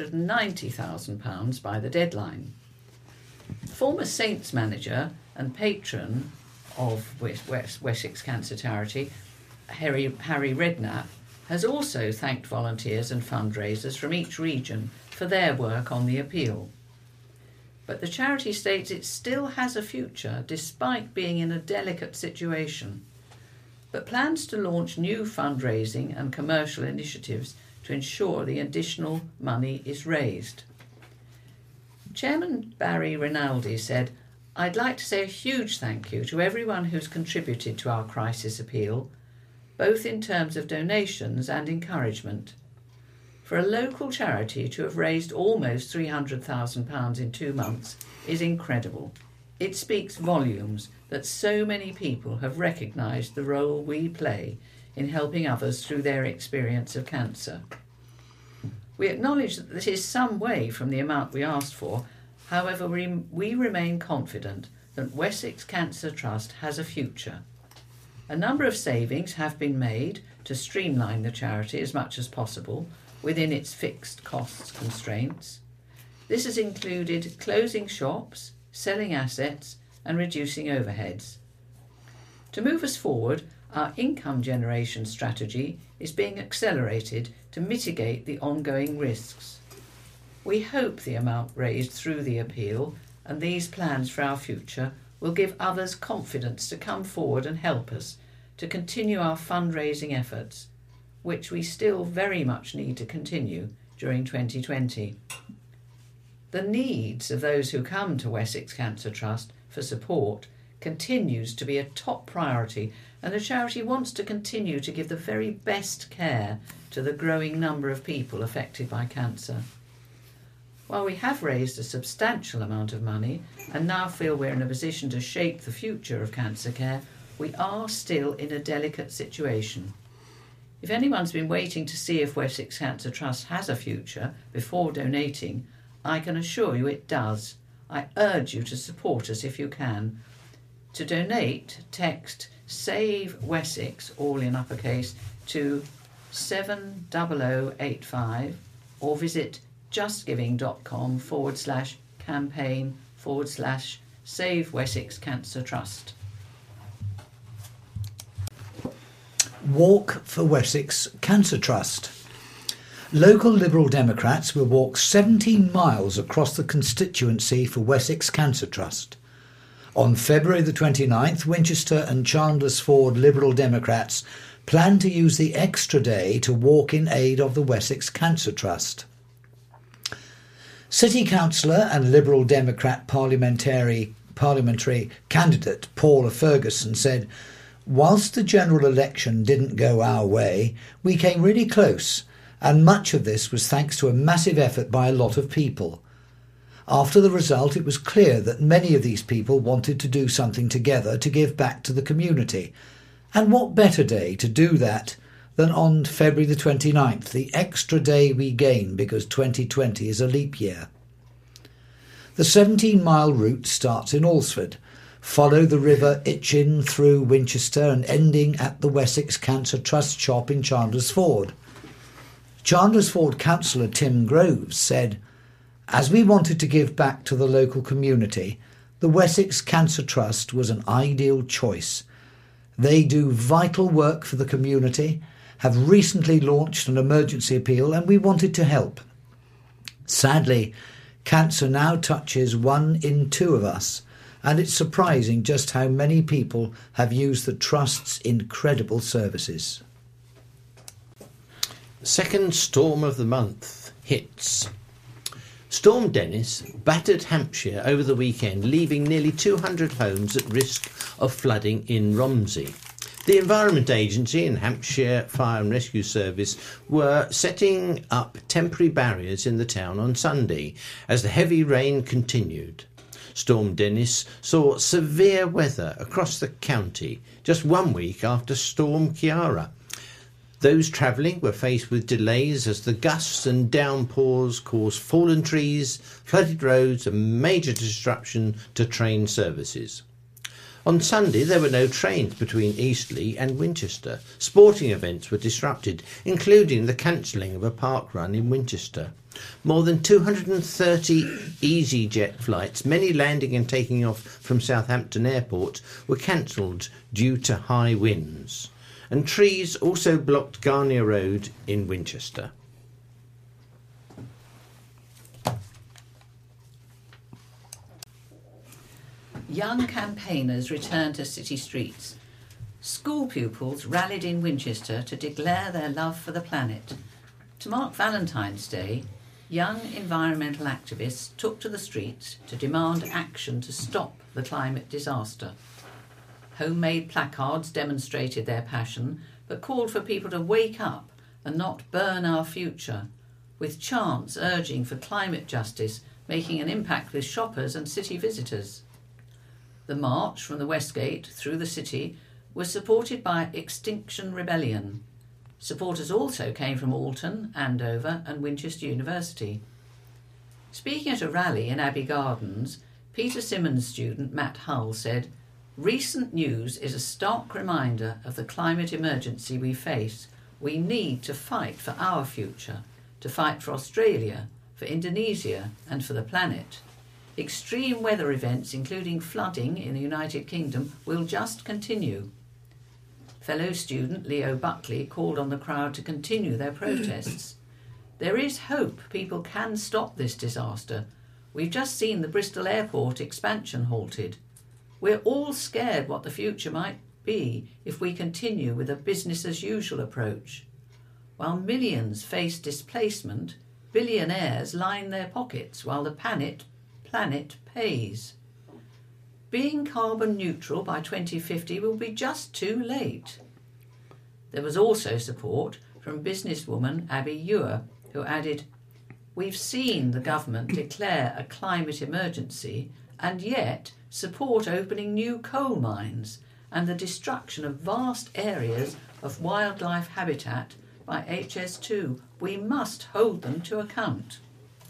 £290,000 by the deadline. Former Saints manager and patron of Wessex Cancer Charity, Harry Redknapp, has also thanked volunteers and fundraisers from each region for their work on the appeal. But the charity states it still has a future despite being in a delicate situation, but plans to launch new fundraising and commercial initiatives to ensure the additional money is raised. Chairman Barry Rinaldi said, "I'd like to say a huge thank you to everyone who's contributed to our crisis appeal, both in terms of donations and encouragement. For a local charity to have raised almost £300,000 in 2 months is incredible. It speaks volumes that so many people have recognised the role we play in helping others through their experience of cancer. We acknowledge that this is some way from the amount we asked for. However, we remain confident that Wessex Cancer Trust has a future. A number of savings have been made to streamline the charity as much as possible within its fixed costs constraints. This has included closing shops, selling assets and reducing overheads. To move us forward, our income generation strategy is being accelerated to mitigate the ongoing risks. We hope the amount raised through the appeal and these plans for our future will give others confidence to come forward and help us to continue our fundraising efforts, which we still very much need to continue during 2020. The needs of those who come to Wessex Cancer Trust for support continues to be a top priority, and the charity wants to continue to give the very best care to the growing number of people affected by cancer. While we have raised a substantial amount of money and now feel we're in a position to shape the future of cancer care, we are still in a delicate situation. If anyone's been waiting to see if Wessex Cancer Trust has a future before donating, I can assure you it does. I urge you to support us if you can. To donate, text SAVE Wessex, all in uppercase, to 70085 or visit justgiving.com/campaign/Save Wessex Cancer Trust. Walk for Wessex Cancer Trust. Local Liberal Democrats will walk 17 miles across the constituency for Wessex Cancer Trust. On February the 29th, Winchester and Chandlersford Liberal Democrats plan to use the extra day to walk in aid of the Wessex Cancer Trust. City Councillor and Liberal Democrat parliamentary parliamentary candidate Paula Ferguson said, "Whilst the general election didn't go our way, we came really close, and much of this was thanks to a massive effort by a lot of people. After the result, it was clear that many of these people wanted to do something together to give back to the community. And what better day to do that than on February the 29th, the extra day we gain because 2020 is a leap year." The 17-mile route starts in Alresford, follow the River Itchen through Winchester and ending at the Wessex Cancer Trust shop in Chandler's Ford. Chandler's Ford councillor Tim Groves said, "As we wanted to give back to the local community, the Wessex Cancer Trust was an ideal choice. They do vital work for the community, have recently launched an emergency appeal, and we wanted to help. Sadly, cancer now touches 1 in 2 of us, and it's surprising just how many people have used the Trust's incredible services." Second storm of the month hits. Storm Dennis battered Hampshire over the weekend, leaving nearly 200 homes at risk of flooding in Romsey. The Environment Agency and Hampshire Fire and Rescue Service were setting up temporary barriers in the town on Sunday as the heavy rain continued. Storm Dennis saw severe weather across the county just 1 week after Storm Ciara. Those travelling were faced with delays as the gusts and downpours caused fallen trees, flooded roads and major disruption to train services. On Sunday, there were no trains between Eastleigh and Winchester. Sporting events were disrupted, including the cancelling of a park run in Winchester. More than 230 EasyJet flights, many landing and taking off from Southampton Airport, were cancelled due to high winds. And trees also blocked Garnier Road in Winchester. Young campaigners returned to city streets. School pupils rallied in Winchester to declare their love for the planet. To mark Valentine's Day, young environmental activists took to the streets to demand action to stop the climate disaster. Homemade placards demonstrated their passion, but called for people to wake up and not burn our future, with chants urging for climate justice, making an impact with shoppers and city visitors. The march from the Westgate through the city was supported by Extinction Rebellion. Supporters also came from Alton, Andover and Winchester University. Speaking at a rally in Abbey Gardens, Peter Simmons student Matt Hull said, "Recent news is a stark reminder of the climate emergency we face. We need to fight for our future, to fight for Australia, for Indonesia and for the planet. Extreme weather events, including flooding in the United Kingdom, will just continue." Fellow student Leo Buckley called on the crowd to continue their protests. "There is hope people can stop this disaster. We've just seen the Bristol Airport expansion halted. We're all scared what the future might be if we continue with a business-as-usual approach. While millions face displacement, billionaires line their pockets while the planet pays. Being carbon neutral by 2050 will be just too late." There was also support from businesswoman Abby Ewer, who added, "We've seen the government declare a climate emergency and yet support opening new coal mines and the destruction of vast areas of wildlife habitat by HS2. We must hold them to account."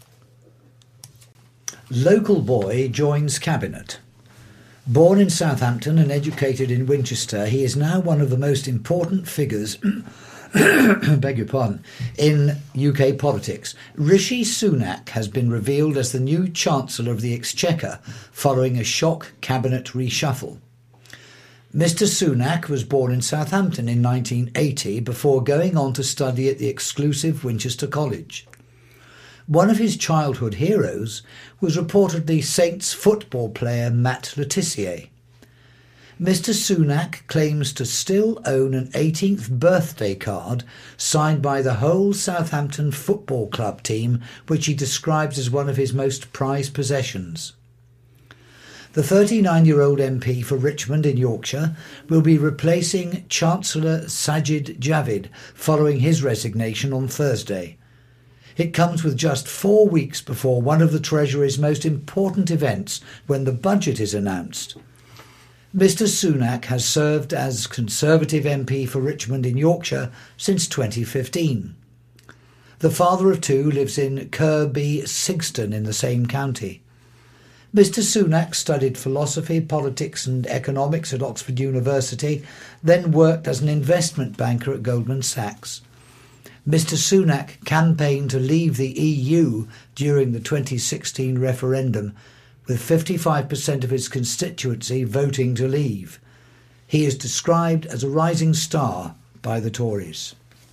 Local boy joins cabinet. Born in Southampton and educated in Winchester, he is now one of the most important figures beg your pardon, in UK politics. Rishi Sunak has been revealed as the new Chancellor of the Exchequer following a shock cabinet reshuffle. Mr Sunak was born in Southampton in 1980 before going on to study at the exclusive Winchester College. One of his childhood heroes was reportedly Saints football player Matt Le Tissier. Mr Sunak claims to still own an 18th birthday card signed by the whole Southampton Football Club team, which he describes as one of his most prized possessions. The 39-year-old MP for Richmond in Yorkshire will be replacing Chancellor Sajid Javid following his resignation on Thursday. It comes with just 4 weeks before one of the Treasury's most important events, when the budget is announced. Mr Sunak has served as Conservative MP for Richmond in Yorkshire since 2015. The father of two lives in Kirkby Sigston in the same county. Mr Sunak studied philosophy, politics and economics at Oxford University, then worked as an investment banker at Goldman Sachs. Mr Sunak campaigned to leave the EU during the 2016 referendum, with 55% of his constituency voting to leave. He is described as a rising star by the Tories.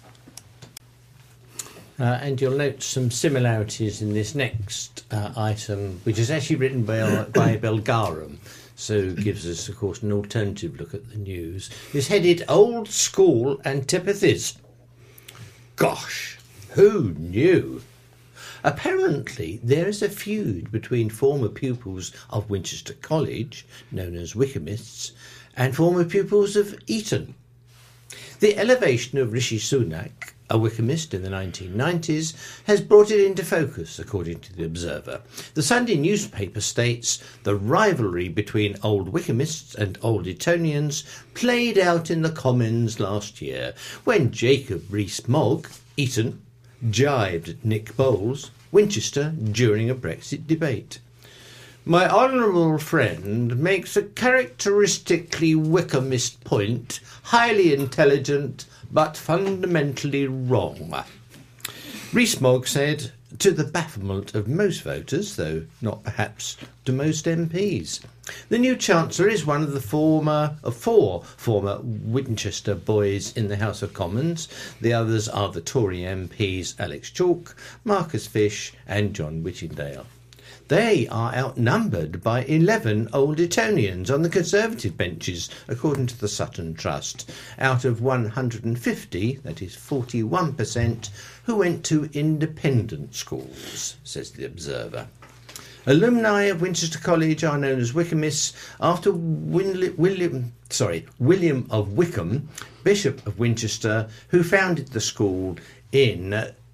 And you'll note some similarities in this next item, which is actually written by Belgarum, so gives us, of course, an alternative look at the news. It's headed Old School Antipathies. Gosh, who knew? Apparently, there is a feud between former pupils of Winchester College, known as Wykehamists, and former pupils of Eton. The elevation of Rishi Sunak, a Wykehamist in the 1990s, has brought it into focus, according to The Observer. The Sunday newspaper states the rivalry between old Wykehamists and old Etonians played out in the Commons last year, when Jacob Rees-Mogg, Eton, jibed at Nick Bowles, Winchester, during a Brexit debate. My honourable friend makes a characteristically Wykehamist point, highly intelligent, but fundamentally wrong. Rees-Mogg said, to the bafflement of most voters, though not perhaps to most MPs. The new Chancellor is one of the four former Winchester boys in the House of Commons. The others are the Tory MPs Alex Chalk, Marcus Fish and John Whittingdale. They are outnumbered by 11 old Etonians on the Conservative benches, according to the Sutton Trust, out of 150, that is 41%, who went to independent schools, says The Observer. Alumni of Winchester College are known as Wykehamists after William of Wykeham, Bishop of Winchester, who founded the school in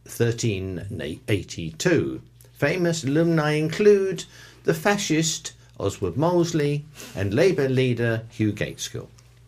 1382. Famous alumni include the fascist Oswald Molesley and Labour leader Hugh Gaitskell.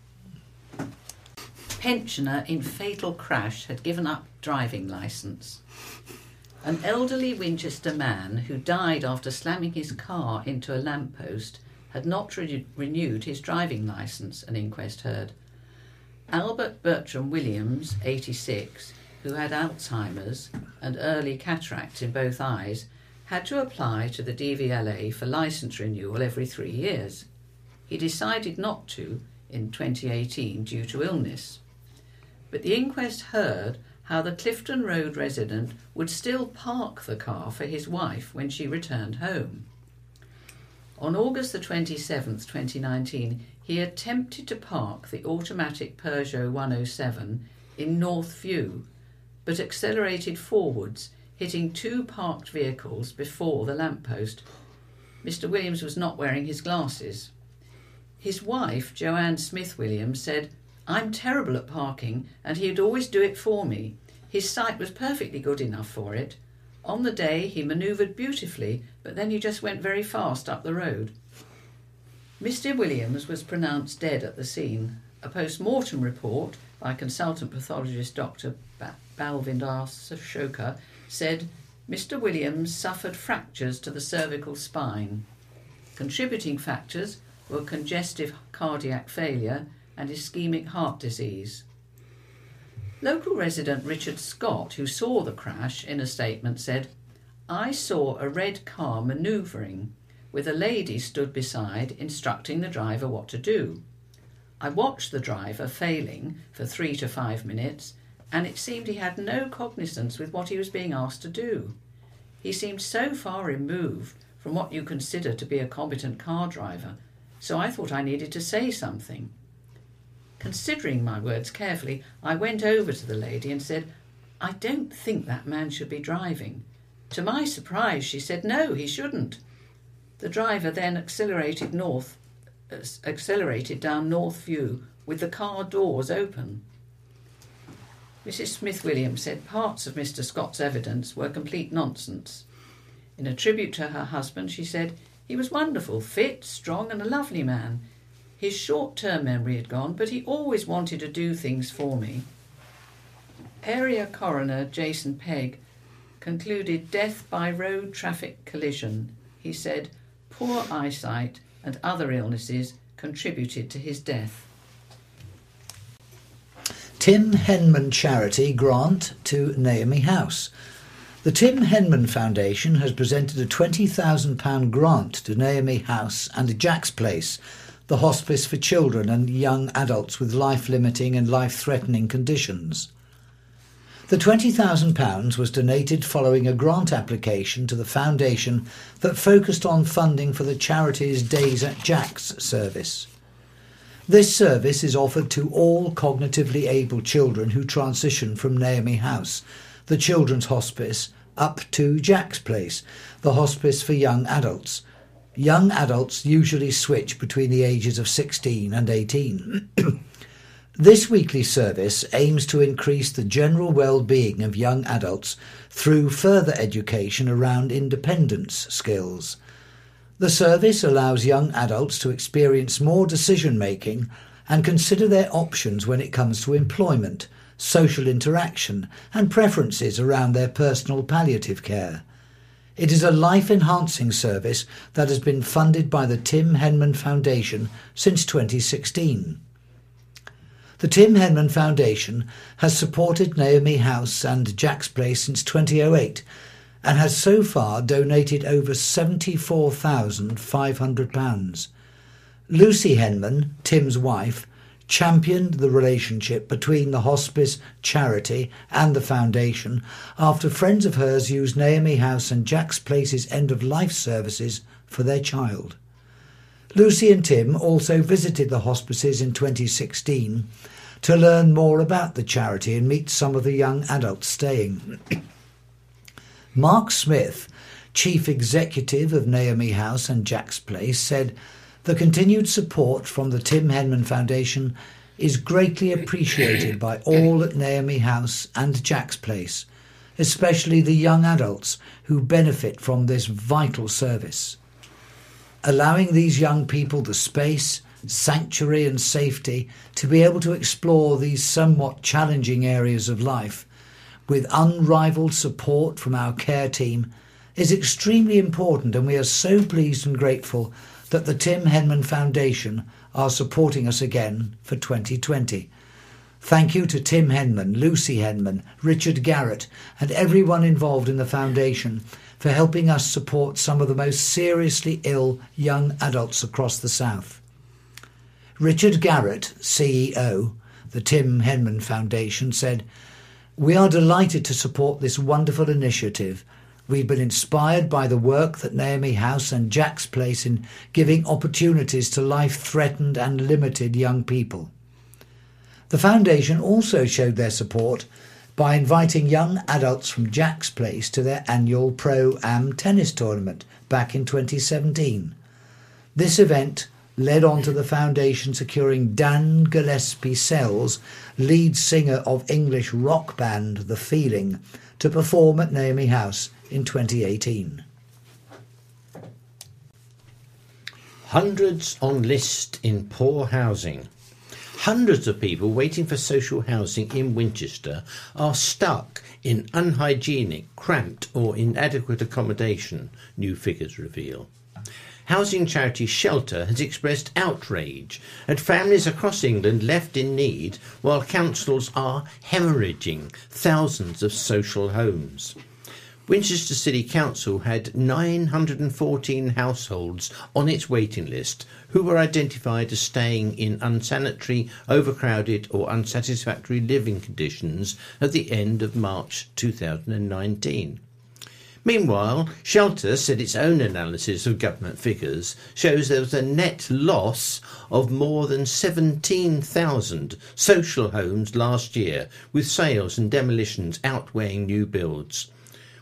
Pensioner in fatal crash had given up driving licence. An elderly Winchester man who died after slamming his car into a lamppost had not renewed his driving licence, an inquest heard. Albert Bertram Williams, 86, who had Alzheimer's and early cataracts in both eyes, had to apply to the DVLA for licence renewal every 3 years. He decided not to in 2018 due to illness. But the inquest heard how the Clifton Road resident would still park the car for his wife when she returned home. On August the 27th, 2019, he attempted to park the automatic Peugeot 107 in North View, but accelerated forwards, hitting 2 parked vehicles before the lamppost. Mr. Williams was not wearing his glasses. His wife, Joanne Smith Williams, said, "I'm terrible at parking and he'd always do it for me. His sight was perfectly good enough for it. On the day he manoeuvred beautifully, but then he just went very fast up the road." Mr. Williams was pronounced dead at the scene. A post-mortem report by consultant pathologist Dr. Balvinder Shoka said Mr. Williams suffered fractures to the cervical spine. Contributing factors were congestive cardiac failure and ischemic heart disease. Local resident Richard Scott, who saw the crash, in a statement said, "I saw a red car manoeuvring with a lady stood beside instructing the driver what to do. I watched the driver failing for 3 to 5 minutes, and it seemed he had no cognizance with what he was being asked to do. He seemed so far removed from what you consider to be a competent car driver, so I thought I needed to say something. Considering my words carefully, I went over to the lady and said, 'I don't think that man should be driving.' To my surprise, she said, 'No, he shouldn't.' The driver then accelerated down North View with the car doors open. Mrs. Smith-Williams said parts of Mr. Scott's evidence were complete nonsense. In a tribute to her husband, she said, "He was wonderful, fit, strong and a lovely man. His short-term memory had gone, but he always wanted to do things for me." Area Coroner Jason Pegg concluded death by road traffic collision. He said poor eyesight and other illnesses contributed to his death. Tim Henman Charity grant to Naomi House. The Tim Henman Foundation has presented a £20,000 grant to Naomi House and Jack's Place, the hospice for children and young adults with life-limiting and life-threatening conditions. The £20,000 was donated following a grant application to the foundation that focused on funding for the charity's Days at Jack's service. This service is offered to all cognitively able children who transition from Naomi House, the children's hospice, up to Jack's Place, the hospice for young adults. Young adults usually switch between the ages of 16 and 18. This weekly service aims to increase the general well-being of young adults through further education around independence skills. The service allows young adults to experience more decision-making and consider their options when it comes to employment, social interaction and preferences around their personal palliative care. It is a life-enhancing service that has been funded by the Tim Henman Foundation since 2016. The Tim Henman Foundation has supported Naomi House and Jack's Place since 2008 and has so far donated over £74,500. Lucy Henman, Tim's wife, championed the relationship between the hospice charity and the foundation after friends of hers used Naomi House and Jack's Place's end-of-life services for their child. Lucy and Tim also visited the hospices in 2016 to learn more about the charity and meet some of the young adults staying. Mark Smith, Chief Executive of Naomi House and Jack's Place, said, "The continued support from the Tim Henman Foundation is greatly appreciated by all at Naomi House and Jack's Place, especially the young adults who benefit from this vital service. Allowing these young people the space, sanctuary and safety to be able to explore these somewhat challenging areas of life with unrivalled support from our care team is extremely important, and we are so pleased and grateful that the Tim Henman Foundation are supporting us again for 2020. Thank you to Tim Henman, Lucy Henman, Richard Garrett and everyone involved in the foundation for helping us support some of the most seriously ill young adults across the South." Richard Garrett, CEO, the Tim Henman Foundation, said, "We are delighted to support this wonderful initiative. We've been inspired by the work that Naomi House and Jack's Place in giving opportunities to life-threatened and limited young people." The foundation also showed their support by inviting young adults from Jack's Place to their annual Pro-Am tennis tournament back in 2017. This event led on to the foundation securing Dan Gillespie Sells, lead singer of English rock band The Feeling, to perform at Naomi House in 2018. Hundreds on list in poor housing. Hundreds of people waiting for social housing in Winchester are stuck in unhygienic, cramped or inadequate accommodation, new figures reveal. Housing charity Shelter has expressed outrage at families across England left in need while councils are hemorrhaging thousands of social homes. Winchester City Council had 914 households on its waiting list who were identified as staying in unsanitary, overcrowded or unsatisfactory living conditions at the end of March 2019. Meanwhile, Shelter said its own analysis of government figures shows there was a net loss of more than 17,000 social homes last year, with sales and demolitions outweighing new builds.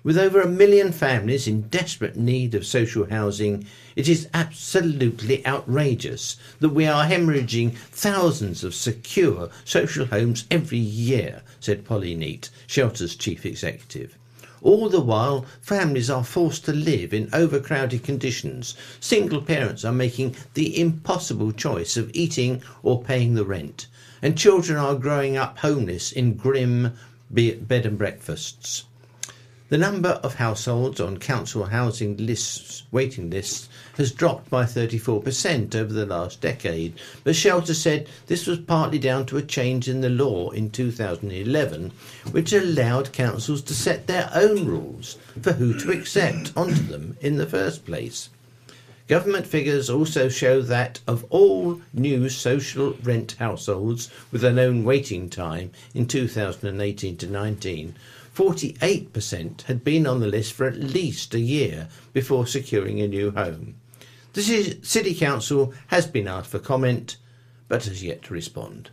With over 1 million families in desperate need of social housing, it is absolutely outrageous that we are hemorrhaging thousands of secure social homes every year, said Polly Neate, Shelter's chief executive. All the while, families are forced to live in overcrowded conditions. Single parents are making the impossible choice of eating or paying the rent, and children are growing up homeless in grim bed and breakfasts. The number of households on council housing waiting lists has dropped by 34% over the last decade, but Shelter said this was partly down to a change in the law in 2011, which allowed councils to set their own rules for who to accept onto them in the first place. Government figures also show that of all new social rent households with a known waiting time in 2018 to 19, 48% had been on the list for at least a year before securing a new home. The City Council has been asked for comment, but has yet to respond.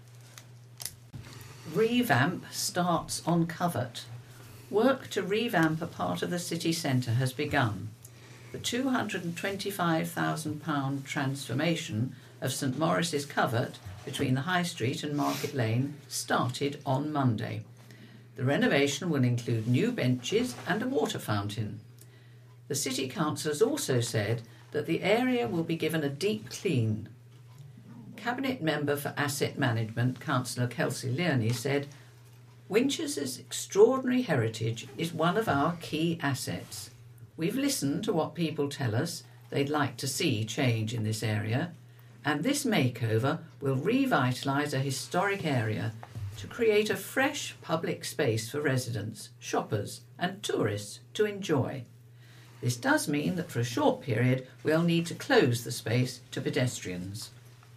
Revamp starts on Covert. Work to revamp a part of the city centre has begun. The £225,000 transformation of St Maurice's Covert between the High Street and Market Lane started on Monday. The renovation will include new benches and a water fountain. The City Council has also said that the area will be given a deep clean. Cabinet Member for Asset Management, Councillor Kelsey Learney, said, "Winchester's extraordinary heritage is one of our key assets. We've listened to what people tell us they'd like to see change in this area, and this makeover will revitalise a historic area to create a fresh public space for residents, shoppers and tourists to enjoy. This does mean that for a short period we'll need to close the space to pedestrians."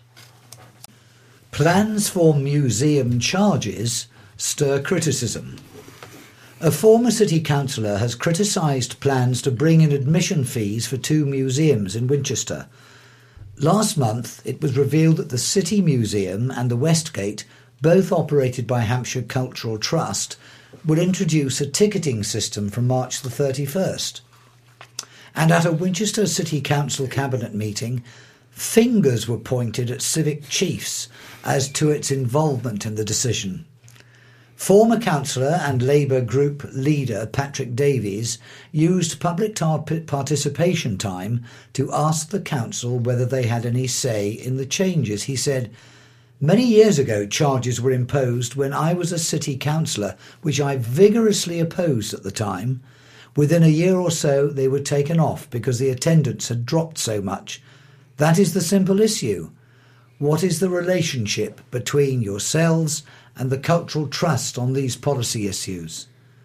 Plans for museum charges stir criticism. A former city councillor has criticised plans to bring in admission fees for 2 museums in Winchester. Last month it was revealed that the City Museum and the Westgate, both operated by Hampshire Cultural Trust, would introduce a ticketing system from March the 31st. And at a Winchester City Council Cabinet meeting, fingers were pointed at civic chiefs as to its involvement in the decision. Former councillor and Labour group leader Patrick Davies used public participation time to ask the council whether they had any say in the changes. He said, "Many years ago charges were imposed when I was a city councillor, which I vigorously opposed at the time. Within a year or so they were taken off because the attendance had dropped so much. That is the simple issue. What is the relationship between yourselves and the Cultural Trust on these policy issues?"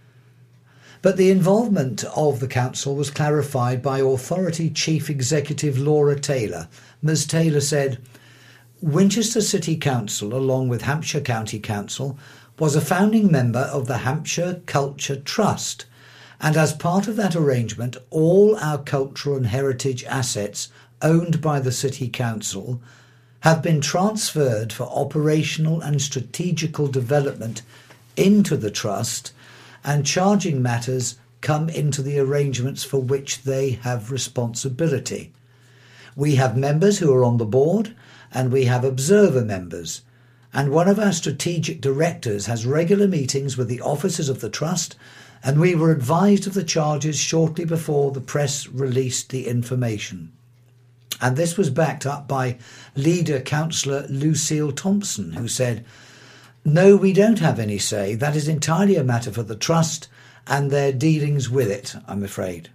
But the involvement of the council was clarified by Authority Chief Executive Laura Taylor. Ms Taylor said, "Winchester City Council, along with Hampshire County Council, was a founding member of the Hampshire Culture Trust, and as part of that arrangement, all our cultural and heritage assets owned by the City Council have been transferred for operational and strategical development into the Trust, and charging matters come into the arrangements for which they have responsibility. We have members who are on the board, and we have observer members, and one of our strategic directors has regular meetings with the officers of the Trust, and we were advised of the charges shortly before the press released the information." And this was backed up by leader councillor Lucille Thompson, who said, "No, we don't have any say. That is entirely a matter for the Trust and their dealings with it, I'm afraid."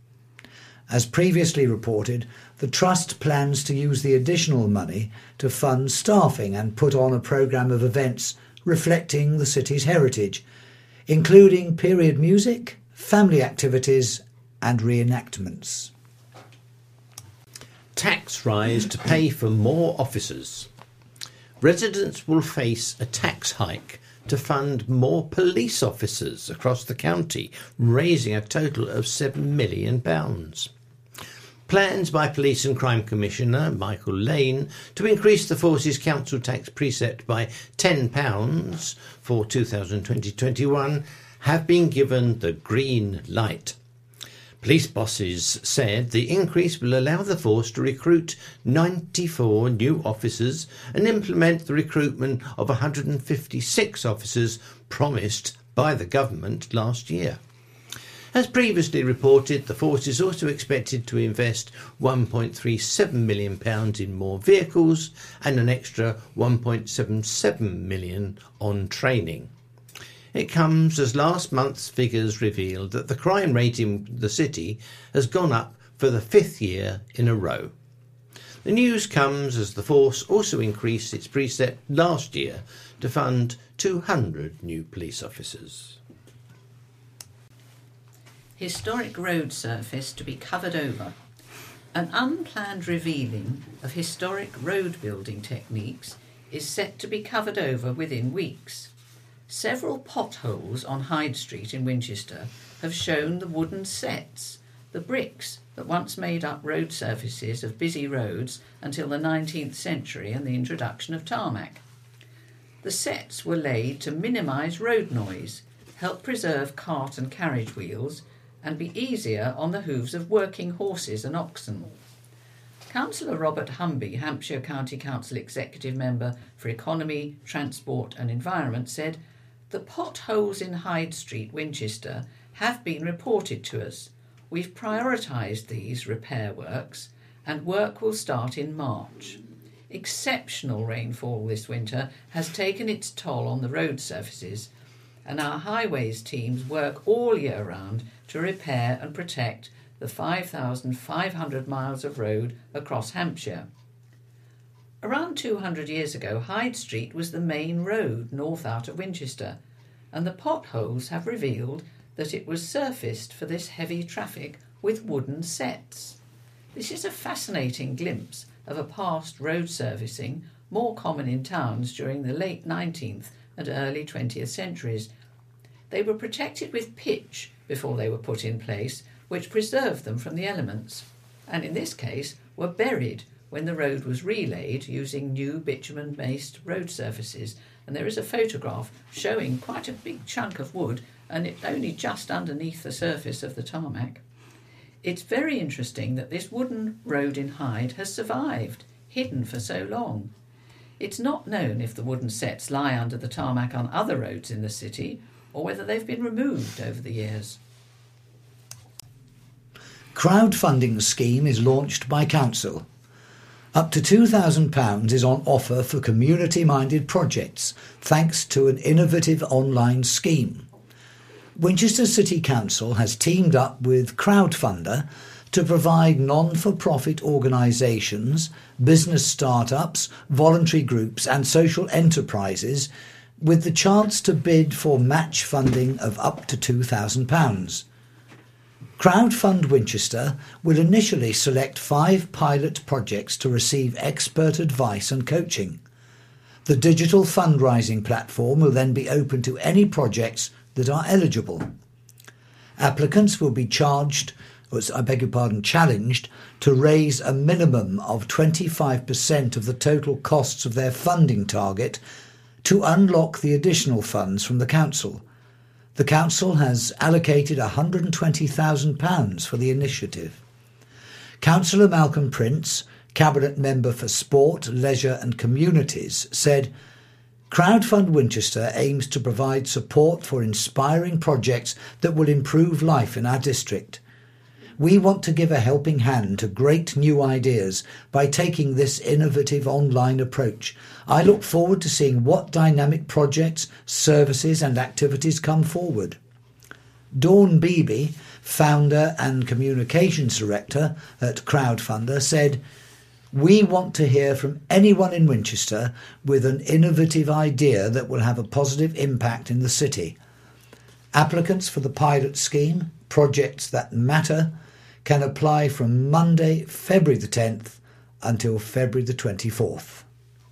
As previously reported, the Trust plans to use the additional money to fund staffing and put on a programme of events reflecting the city's heritage, including period music, family activities and reenactments. Tax rise to pay for more officers. Residents will face a tax hike to fund more police officers across the county, raising a total of £7 million. Plans by Police and Crime Commissioner Michael Lane to increase the force's council tax precept by £10 for 2020-21 have been given the green light. Police bosses said the increase will allow the force to recruit 94 new officers and implement the recruitment of 156 officers promised by the government last year. As previously reported, the force is also expected to invest £1.37 million in more vehicles and an extra £1.77 million on training. It comes as last month's figures revealed that the crime rate in the city has gone up for the 5th year in a row. The news comes as the force also increased its precept last year to fund 200 new police officers. Historic road surface to be covered over. An unplanned revealing of historic road building techniques is set to be covered over within weeks. Several potholes on Hyde Street in Winchester have shown the wooden setts, the bricks that once made up road surfaces of busy roads until the 19th century and the introduction of tarmac. The setts were laid to minimise road noise, help preserve cart and carriage wheels, and be easier on the hooves of working horses and oxen. Councillor Robert Humby, Hampshire County Council Executive Member for Economy, Transport and Environment, said, "The potholes in Hyde Street, Winchester, have been reported to us. We've prioritised these repair works and work will start in March. Exceptional rainfall this winter has taken its toll on the road surfaces, and our highways teams work all year round to repair and protect the 5,500 miles of road across Hampshire." Around 200 years ago, Hyde Street was the main road north out of Winchester, and the potholes have revealed that it was surfaced for this heavy traffic with wooden setts. This is a fascinating glimpse of a past road servicing more common in towns during the late 19th and early 20th centuries. They were protected with pitch before they were put in place, which preserved them from the elements, and in this case were buried when the road was relaid using new bitumen-based road surfaces. And there is a photograph showing quite a big chunk of wood, and it's only just underneath the surface of the tarmac. It's very interesting that this wooden road in Hyde has survived, hidden for so long. It's not known if the wooden setts lie under the tarmac on other roads in the city, or whether they've been removed over the years. Crowdfunding scheme is launched by council. Up to £2,000 is on offer for community-minded projects, thanks to an innovative online scheme. Winchester City Council has teamed up with Crowdfunder to provide non-for-profit organisations, business start-ups, voluntary groups and social enterprises with the chance to bid for match funding of up to £2,000. Crowdfund Winchester will initially select 5 pilot projects to receive expert advice and coaching. The digital fundraising platform will then be open to any projects that are eligible. Applicants will be challenged to raise a minimum of 25% of the total costs of their funding target to unlock the additional funds from the council. The council has allocated £120,000 for the initiative. Councillor Malcolm Prince, Cabinet Member for Sport, Leisure and Communities, said, "Crowdfund Winchester aims to provide support for inspiring projects that will improve life in our district. We want to give a helping hand to great new ideas by taking this innovative online approach. I look forward to seeing what dynamic projects, services and activities come forward." Dawn Beebe, founder and communications director at Crowdfunder, said, "We want to hear from anyone in Winchester with an innovative idea that will have a positive impact in the city. Applicants for the pilot scheme, Projects That Matter, can apply from Monday, February the 10th until February the 24th.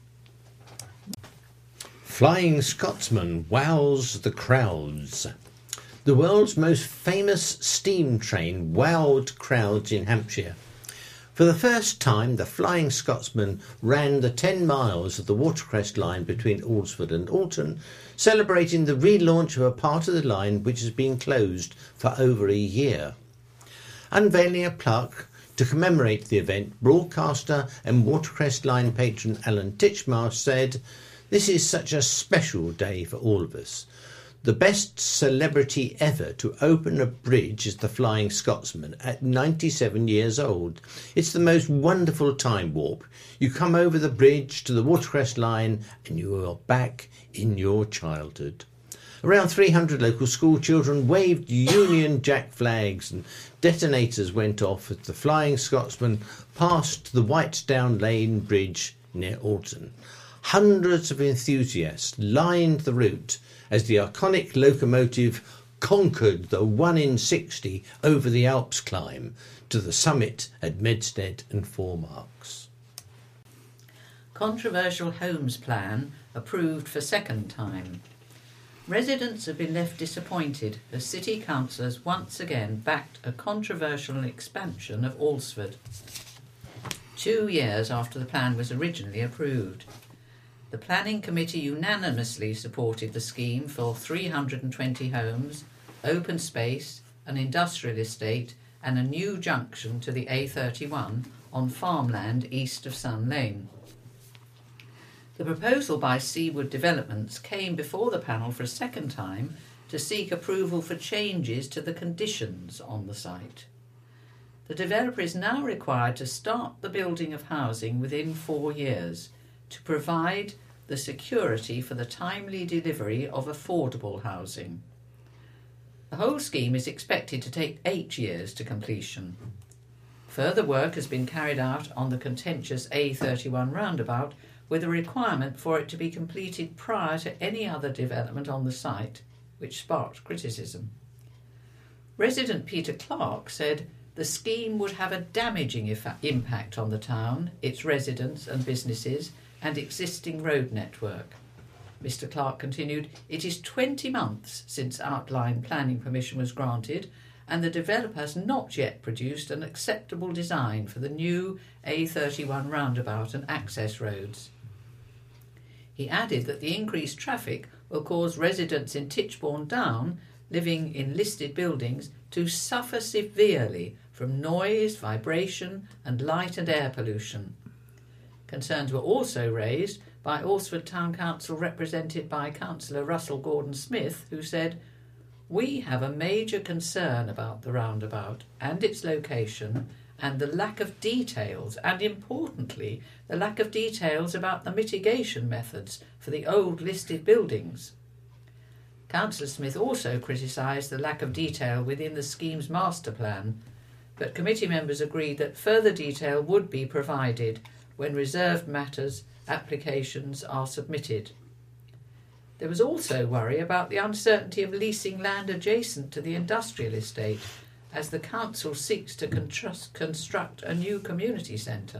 Flying Scotsman wows the crowds. The world's most famous steam train wowed crowds in Hampshire. For the first time, the Flying Scotsman ran the 10 miles of the Watercress line between Alresford and Alton, celebrating the relaunch of a part of the line which has been closed for over a year. Unveiling a plaque to commemorate the event, broadcaster and Watercress line patron Alan Titchmarsh said, "This is such a special day for all of us. The best celebrity ever to open a bridge is the Flying Scotsman at 97 years old. It's the most wonderful time warp. You come over the bridge to the Watercress line and you are back in your childhood." Around 300 local school children waved Union Jack flags and detonators went off as the Flying Scotsman passed the Whitedown Lane Bridge near Alton. Hundreds of enthusiasts lined the route as the iconic locomotive conquered the 1 in 60 over the Alps climb to the summit at Medstead and Four Marks. Controversial homes plan approved for second time. Residents have been left disappointed as city councillors once again backed a controversial expansion of Alresford, 2 years after the plan was originally approved. The Planning Committee unanimously supported the scheme for 320 homes, open space, an industrial estate and a new junction to the A31 on farmland east of Sun Lane. The proposal by Seawood Developments came before the panel for a second time to seek approval for changes to the conditions on the site. The developer is now required to start the building of housing within 4 years to provide the security for the timely delivery of affordable housing. The whole scheme is expected to take 8 years to completion. Further work has been carried out on the contentious A31 roundabout with a requirement for it to be completed prior to any other development on the site, which sparked criticism. Resident Peter Clark said the scheme would have a damaging impact on the town, its residents and businesses, and existing road network. Mr Clark continued, "It is 20 months since outline planning permission was granted and the developer has not yet produced an acceptable design for the new A31 roundabout and access roads." He added that the increased traffic will cause residents in Titchbourne Down, living in listed buildings, to suffer severely from noise, vibration and light and air pollution. Concerns were also raised by Alresford Town Council represented by Councillor Russell Gordon-Smith, who said, "We have a major concern about the roundabout and its location and the lack of details, and importantly, the lack of details about the mitigation methods for the old listed buildings." Councillor Smith also criticised the lack of detail within the scheme's master plan, but committee members agreed that further detail would be provided when reserved matters applications are submitted. There was also worry about the uncertainty of leasing land adjacent to the industrial estate as the council seeks to construct a new community centre.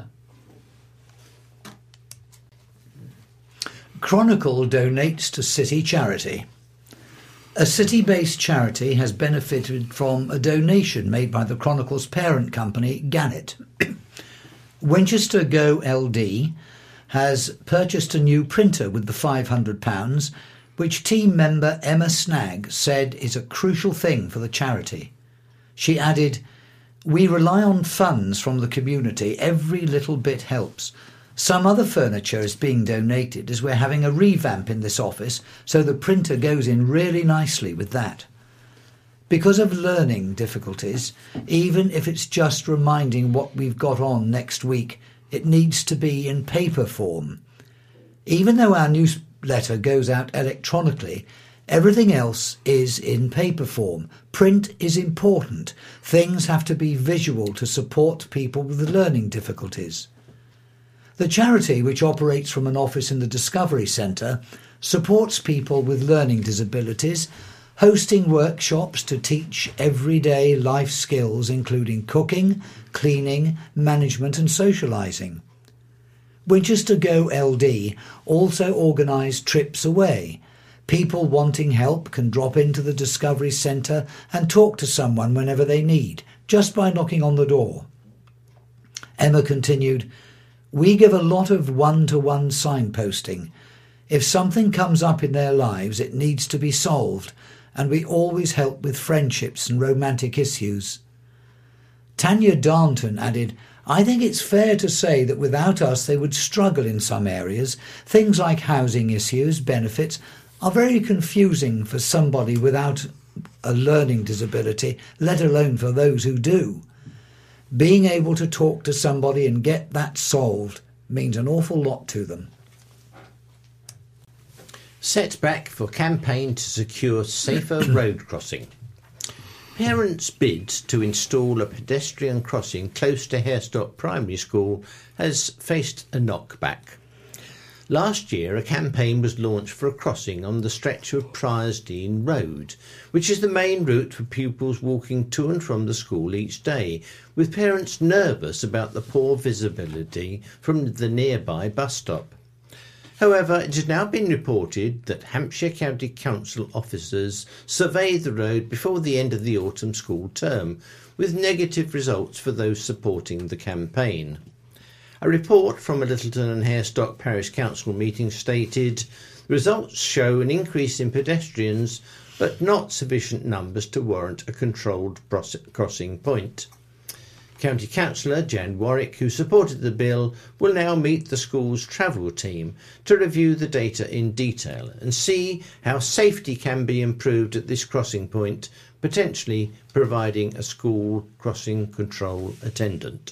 Chronicle donates to city charity. A city-based charity has benefited from a donation made by the Chronicle's parent company, Gannett. Winchester Go LD has purchased a new printer with the £500, which team member Emma Snagg said is a crucial thing for the charity. She added, "We rely on funds from the community. Every little bit helps. Some other furniture is being donated as we're having a revamp in this office, so the printer goes in really nicely with that." Because of learning difficulties, even if it's just reminding what we've got on next week, it needs to be in paper form. Even though our newsletter goes out electronically, everything else is in paper form. Print is important. Things have to be visual to support people with learning difficulties. The charity, which operates from an office in the Discovery Centre, supports people with learning disabilities, hosting workshops to teach everyday life skills including cooking, cleaning, management and socialising. Winchester Go LD also organised trips away. People wanting help can drop into the Discovery Centre and talk to someone whenever they need, just by knocking on the door. Emma continued, "We give a lot of one-to-one signposting. If something comes up in their lives, it needs to be solved, and we always help with friendships and romantic issues." Tanya Darnton added, "I think it's fair to say that without us they would struggle in some areas. Things like housing issues, benefits, are very confusing for somebody without a learning disability, let alone for those who do. Being able to talk to somebody and get that solved means an awful lot to them." Setback for campaign to secure safer road crossing. Parents' bid to install a pedestrian crossing close to Harestock Primary School has faced a knockback. Last year, a campaign was launched for a crossing on the stretch of Priorsdean Road, which is the main route for pupils walking to and from the school each day, with parents nervous about the poor visibility from the nearby bus stop. However, it has now been reported that Hampshire County Council officers surveyed the road before the end of the autumn school term, with negative results for those supporting the campaign. A report from a Littleton and Harestock Parish Council meeting stated, "The results show an increase in pedestrians, but not sufficient numbers to warrant a controlled crossing point." County Councillor Jan Warwick, who supported the bill, will now meet the school's travel team to review the data in detail and see how safety can be improved at this crossing point, potentially providing a school crossing control attendant.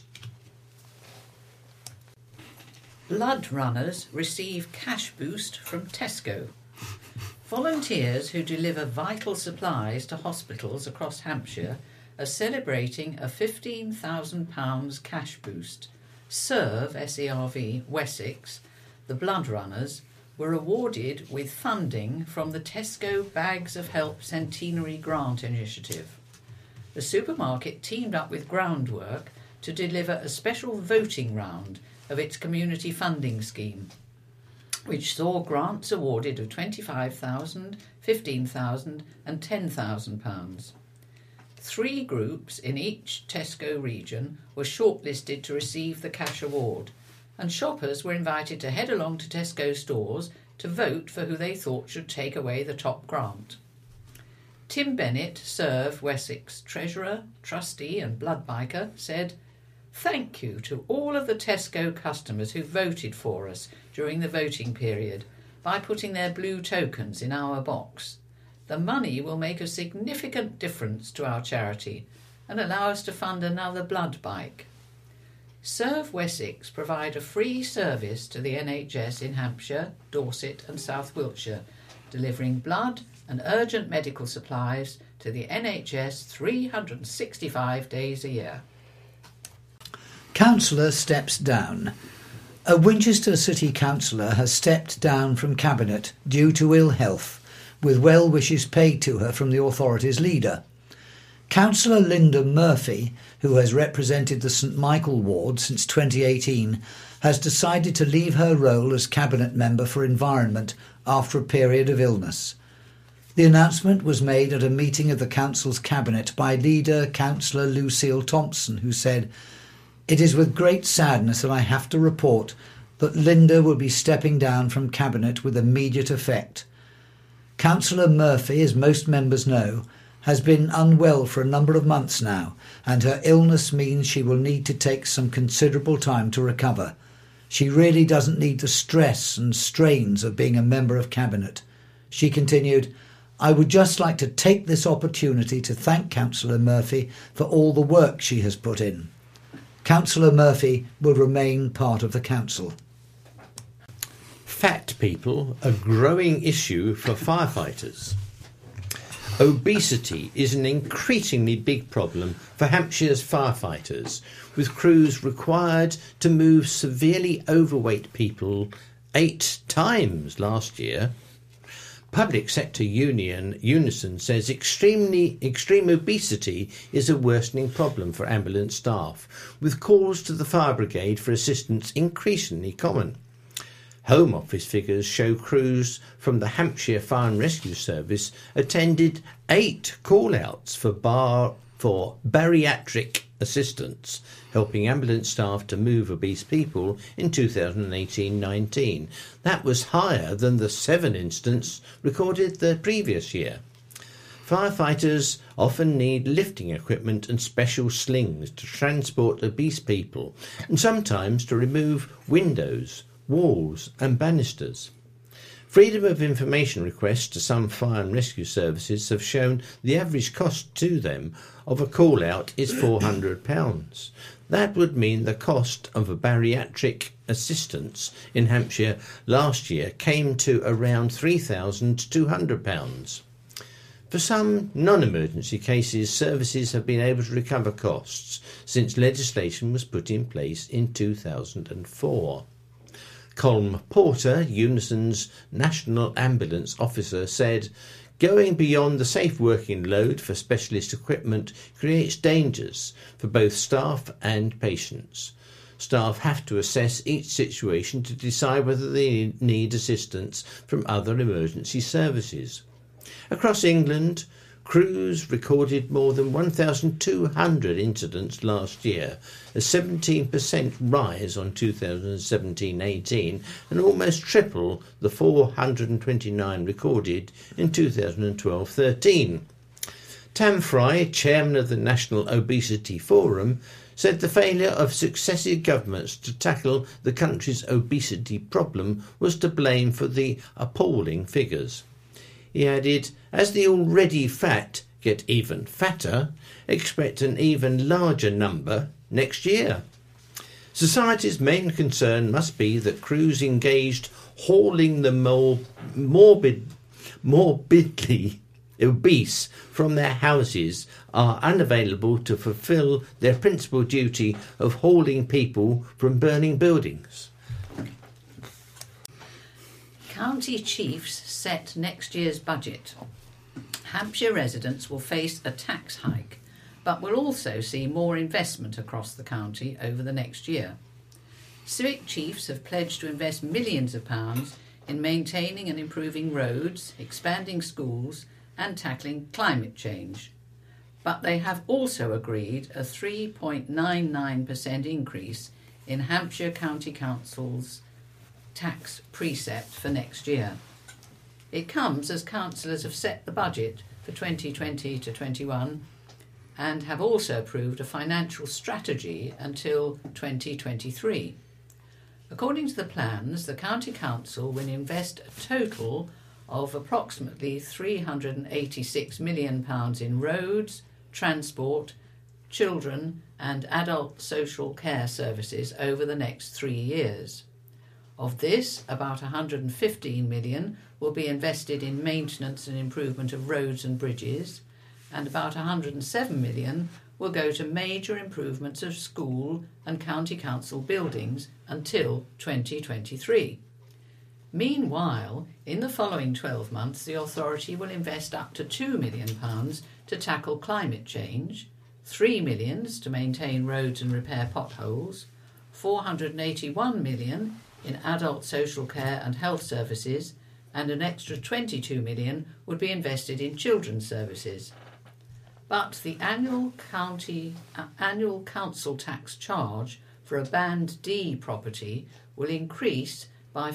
Blood runners receive cash boost from Tesco. Volunteers who deliver vital supplies to hospitals across Hampshire are celebrating a £15,000 cash boost. Serve, SERV, Wessex, the blood runners, were awarded with funding from the Tesco Bags of Help Centenary Grant Initiative. The supermarket teamed up with Groundwork to deliver a special voting round of its community funding scheme, which saw grants awarded of £25,000, £15,000 and £10,000. 3 groups in each Tesco region were shortlisted to receive the cash award, and shoppers were invited to head along to Tesco stores to vote for who they thought should take away the top grant. Tim Bennett, Serve Wessex Treasurer, Trustee and Blood Biker, said, "Thank you to all of the Tesco customers who voted for us during the voting period by putting their blue tokens in our box. The money will make a significant difference to our charity and allow us to fund another blood bike." Serve Wessex provide a free service to the NHS in Hampshire, Dorset and South Wiltshire, delivering blood and urgent medical supplies to the NHS 365 days a year. Councillor steps down. A Winchester City Councillor has stepped down from Cabinet due to ill health, with well wishes paid to her from the authorities' leader. Councillor Linda Murphy, who has represented the St Michael ward since 2018, has decided to leave her role as Cabinet Member for Environment after a period of illness. The announcement was made at a meeting of the Council's Cabinet by leader Councillor Lucille Thompson, who said, "It is with great sadness that I have to report that Linda will be stepping down from Cabinet with immediate effect. Councillor Murphy, as most members know, has been unwell for a number of months now, and her illness means she will need to take some considerable time to recover. She really doesn't need the stress and strains of being a member of Cabinet." She continued, "I would just like to take this opportunity to thank Councillor Murphy for all the work she has put in." Councillor Murphy will remain part of the council. Fat people, a growing issue for firefighters. Obesity is an increasingly big problem for Hampshire's firefighters, with crews required to move severely overweight people 8 times last year. Public sector union Unison says extreme obesity is a worsening problem for ambulance staff, with calls to the fire brigade for assistance increasingly common. Home Office figures show crews from the Hampshire Fire and Rescue Service attended 8 call-outs for bariatric assistance, helping ambulance staff to move obese people in 2018-19. That was higher than the 7 incidents recorded the previous year. Firefighters often need lifting equipment and special slings to transport obese people, and sometimes to remove windows, walls and banisters. Freedom of information requests to some fire and rescue services have shown the average cost to them of a call-out is £400. That would mean the cost of a bariatric assistance in Hampshire last year came to around £3,200. For some non-emergency cases, services have been able to recover costs since legislation was put in place in 2004. Colm Porter, Unison's National Ambulance Officer, said, "Going beyond the safe working load for specialist equipment creates dangers for both staff and patients. Staff have to assess each situation to decide whether they need assistance from other emergency services." Across England, crews recorded more than 1,200 incidents last year, a 17% rise on 2017-18 and almost triple the 429 recorded in 2012-13. Tam Fry, chairman of the National Obesity Forum, said the failure of successive governments to tackle the country's obesity problem was to blame for the appalling figures. He added, "As the already fat get even fatter, expect an even larger number next year." Society's main concern must be that crews engaged hauling the morbidly obese from their houses are unavailable to fulfil their principal duty of hauling people from burning buildings. County chiefs set next year's budget. Hampshire residents will face a tax hike, but will also see more investment across the county over the next year. Civic chiefs have pledged to invest millions of pounds in maintaining and improving roads, expanding schools and tackling climate change. But they have also agreed a 3.99% increase in Hampshire County Council's tax precept for next year. It comes as councillors have set the budget for 2020 to 21 and have also approved a financial strategy until 2023. According to the plans, the County Council will invest a total of approximately £386 million in roads, transport, children and adult social care services over the next 3 years. Of this, about £115 million will be invested in maintenance and improvement of roads and bridges, and about £107 million will go to major improvements of school and county council buildings until 2023. Meanwhile, in the following 12 months, the authority will invest up to £2 million to tackle climate change, £3 million to maintain roads and repair potholes, £481 million in adult social care and health services, and an extra £22 million would be invested in children's services. But the annual council tax charge for a Band D property will increase by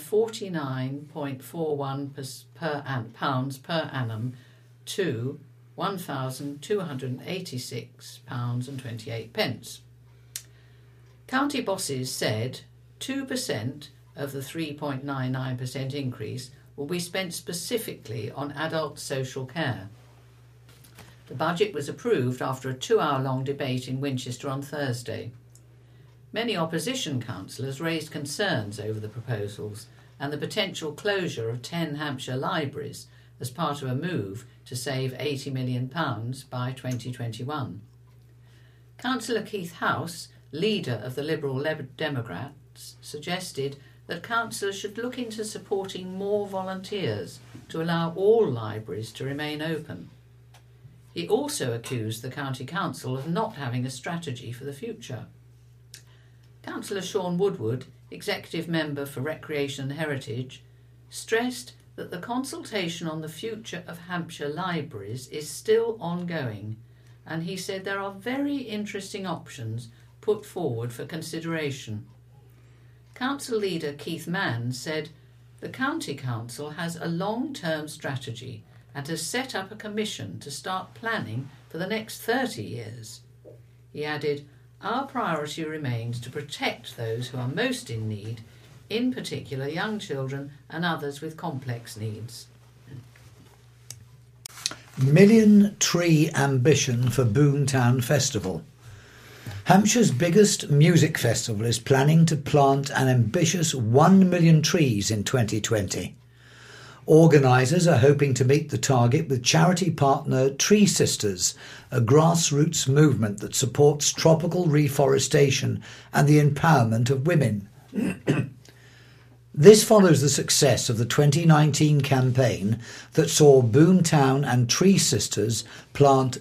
£49.41 per annum to £1,286.28. County bosses said 2% of the 3.99% increase will be spent specifically on adult social care. The budget was approved after a 2-hour-long debate in Winchester on Thursday. Many opposition councillors raised concerns over the proposals and the potential closure of 10 Hampshire libraries as part of a move to save £80 million by 2021. Councillor Keith House, leader of the Liberal Democrats, suggested that councillors should look into supporting more volunteers to allow all libraries to remain open. He also accused the County Council of not having a strategy for the future. Councillor Sean Woodward, Executive Member for Recreation and Heritage, stressed that the consultation on the future of Hampshire libraries is still ongoing and he said there are very interesting options put forward for consideration. Council leader Keith Mann said, "The County Council has a long-term strategy and has set up a commission to start planning for the next 30 years. He added, "Our priority remains to protect those who are most in need, in particular young children and others with complex needs." Million tree ambition for Boomtown Festival. Hampshire's biggest music festival is planning to plant an ambitious 1 million trees in 2020. Organisers are hoping to meet the target with charity partner Tree Sisters, a grassroots movement that supports tropical reforestation and the empowerment of women. This follows the success of the 2019 campaign that saw Boomtown and Tree Sisters plant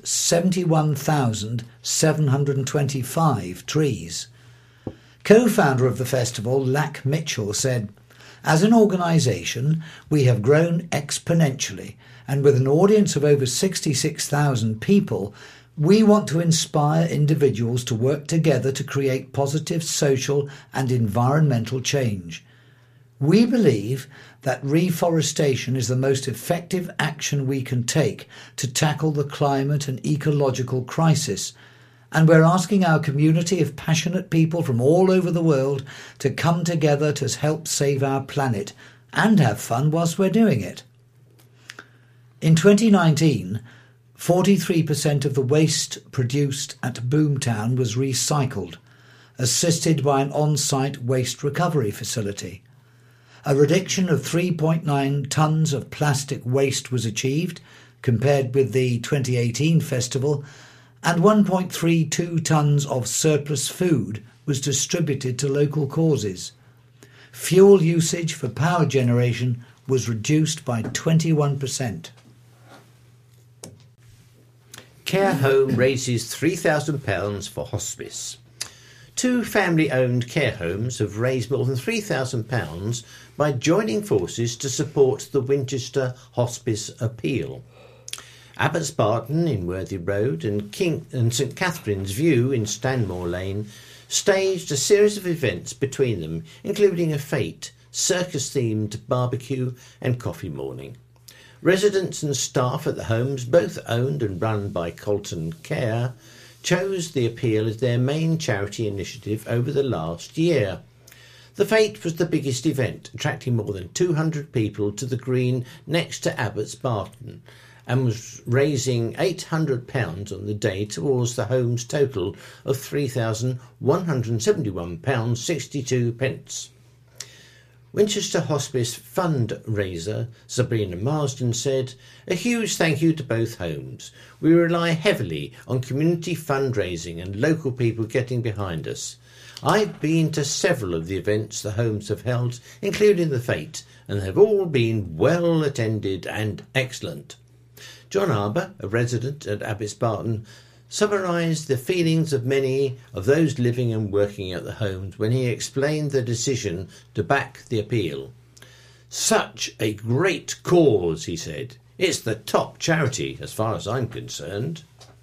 71,725 trees. Co-founder of the festival, Lac Mitchell, said, "As an organisation, we have grown exponentially, and with an audience of over 66,000 people, we want to inspire individuals to work together to create positive social and environmental change. We believe that reforestation is the most effective action we can take to tackle the climate and ecological crisis, and we're asking our community of passionate people from all over the world to come together to help save our planet and have fun whilst we're doing it." In 2019, 43% of the waste produced at Boomtown was recycled, assisted by an on-site waste recovery facility. A reduction of 3.9 tonnes of plastic waste was achieved, compared with the 2018 festival, and 1.32 tonnes of surplus food was distributed to local causes. Fuel usage for power generation was reduced by 21%. Care home raises £3,000 for hospice. 2 family-owned care homes have raised more than £3,000 by joining forces to support the Winchester Hospice Appeal. Abbots Barton in Worthy Road and St Catherine's View in Stanmore Lane staged a series of events between them, including a fete, circus-themed barbecue and coffee morning. Residents and staff at the homes, both owned and run by Colton Care, chose the appeal as their main charity initiative over the last year. The fete was the biggest event, attracting more than 200 people to the green next to Abbots Barton, and was raising £800 on the day towards the home's total of £3,171.62. Winchester Hospice fundraiser Sabrina Marsden said, "A huge thank you to both homes. We rely heavily on community fundraising and local people getting behind us. I've been to several of the events the homes have held, including the fete, and they've all been well attended and excellent." John Arbour, a resident at Abbots Barton, summarised the feelings of many of those living and working at the homes when he explained the decision to back the appeal. "Such a great cause," he said. "It's the top charity as far as I'm concerned."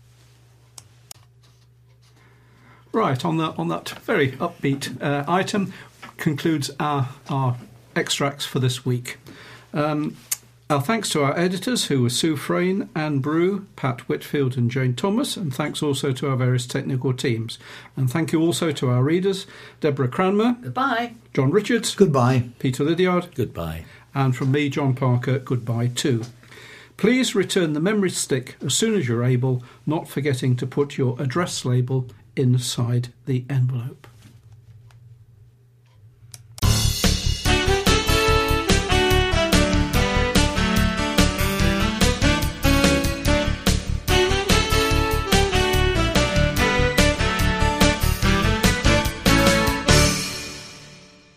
Right, on that very upbeat item concludes our extracts for this week. Our thanks to our editors, who were Sue Frayne, Anne Brew, Pat Whitfield and Jane Thomas, and thanks also to our various technical teams. And thank you also to our readers, Deborah Cranmer. Goodbye. John Richards. Goodbye. Peter Lydiard. Goodbye. And from me, John Parker, goodbye too. Please return the memory stick as soon as you're able, not forgetting to put your address label inside the envelope.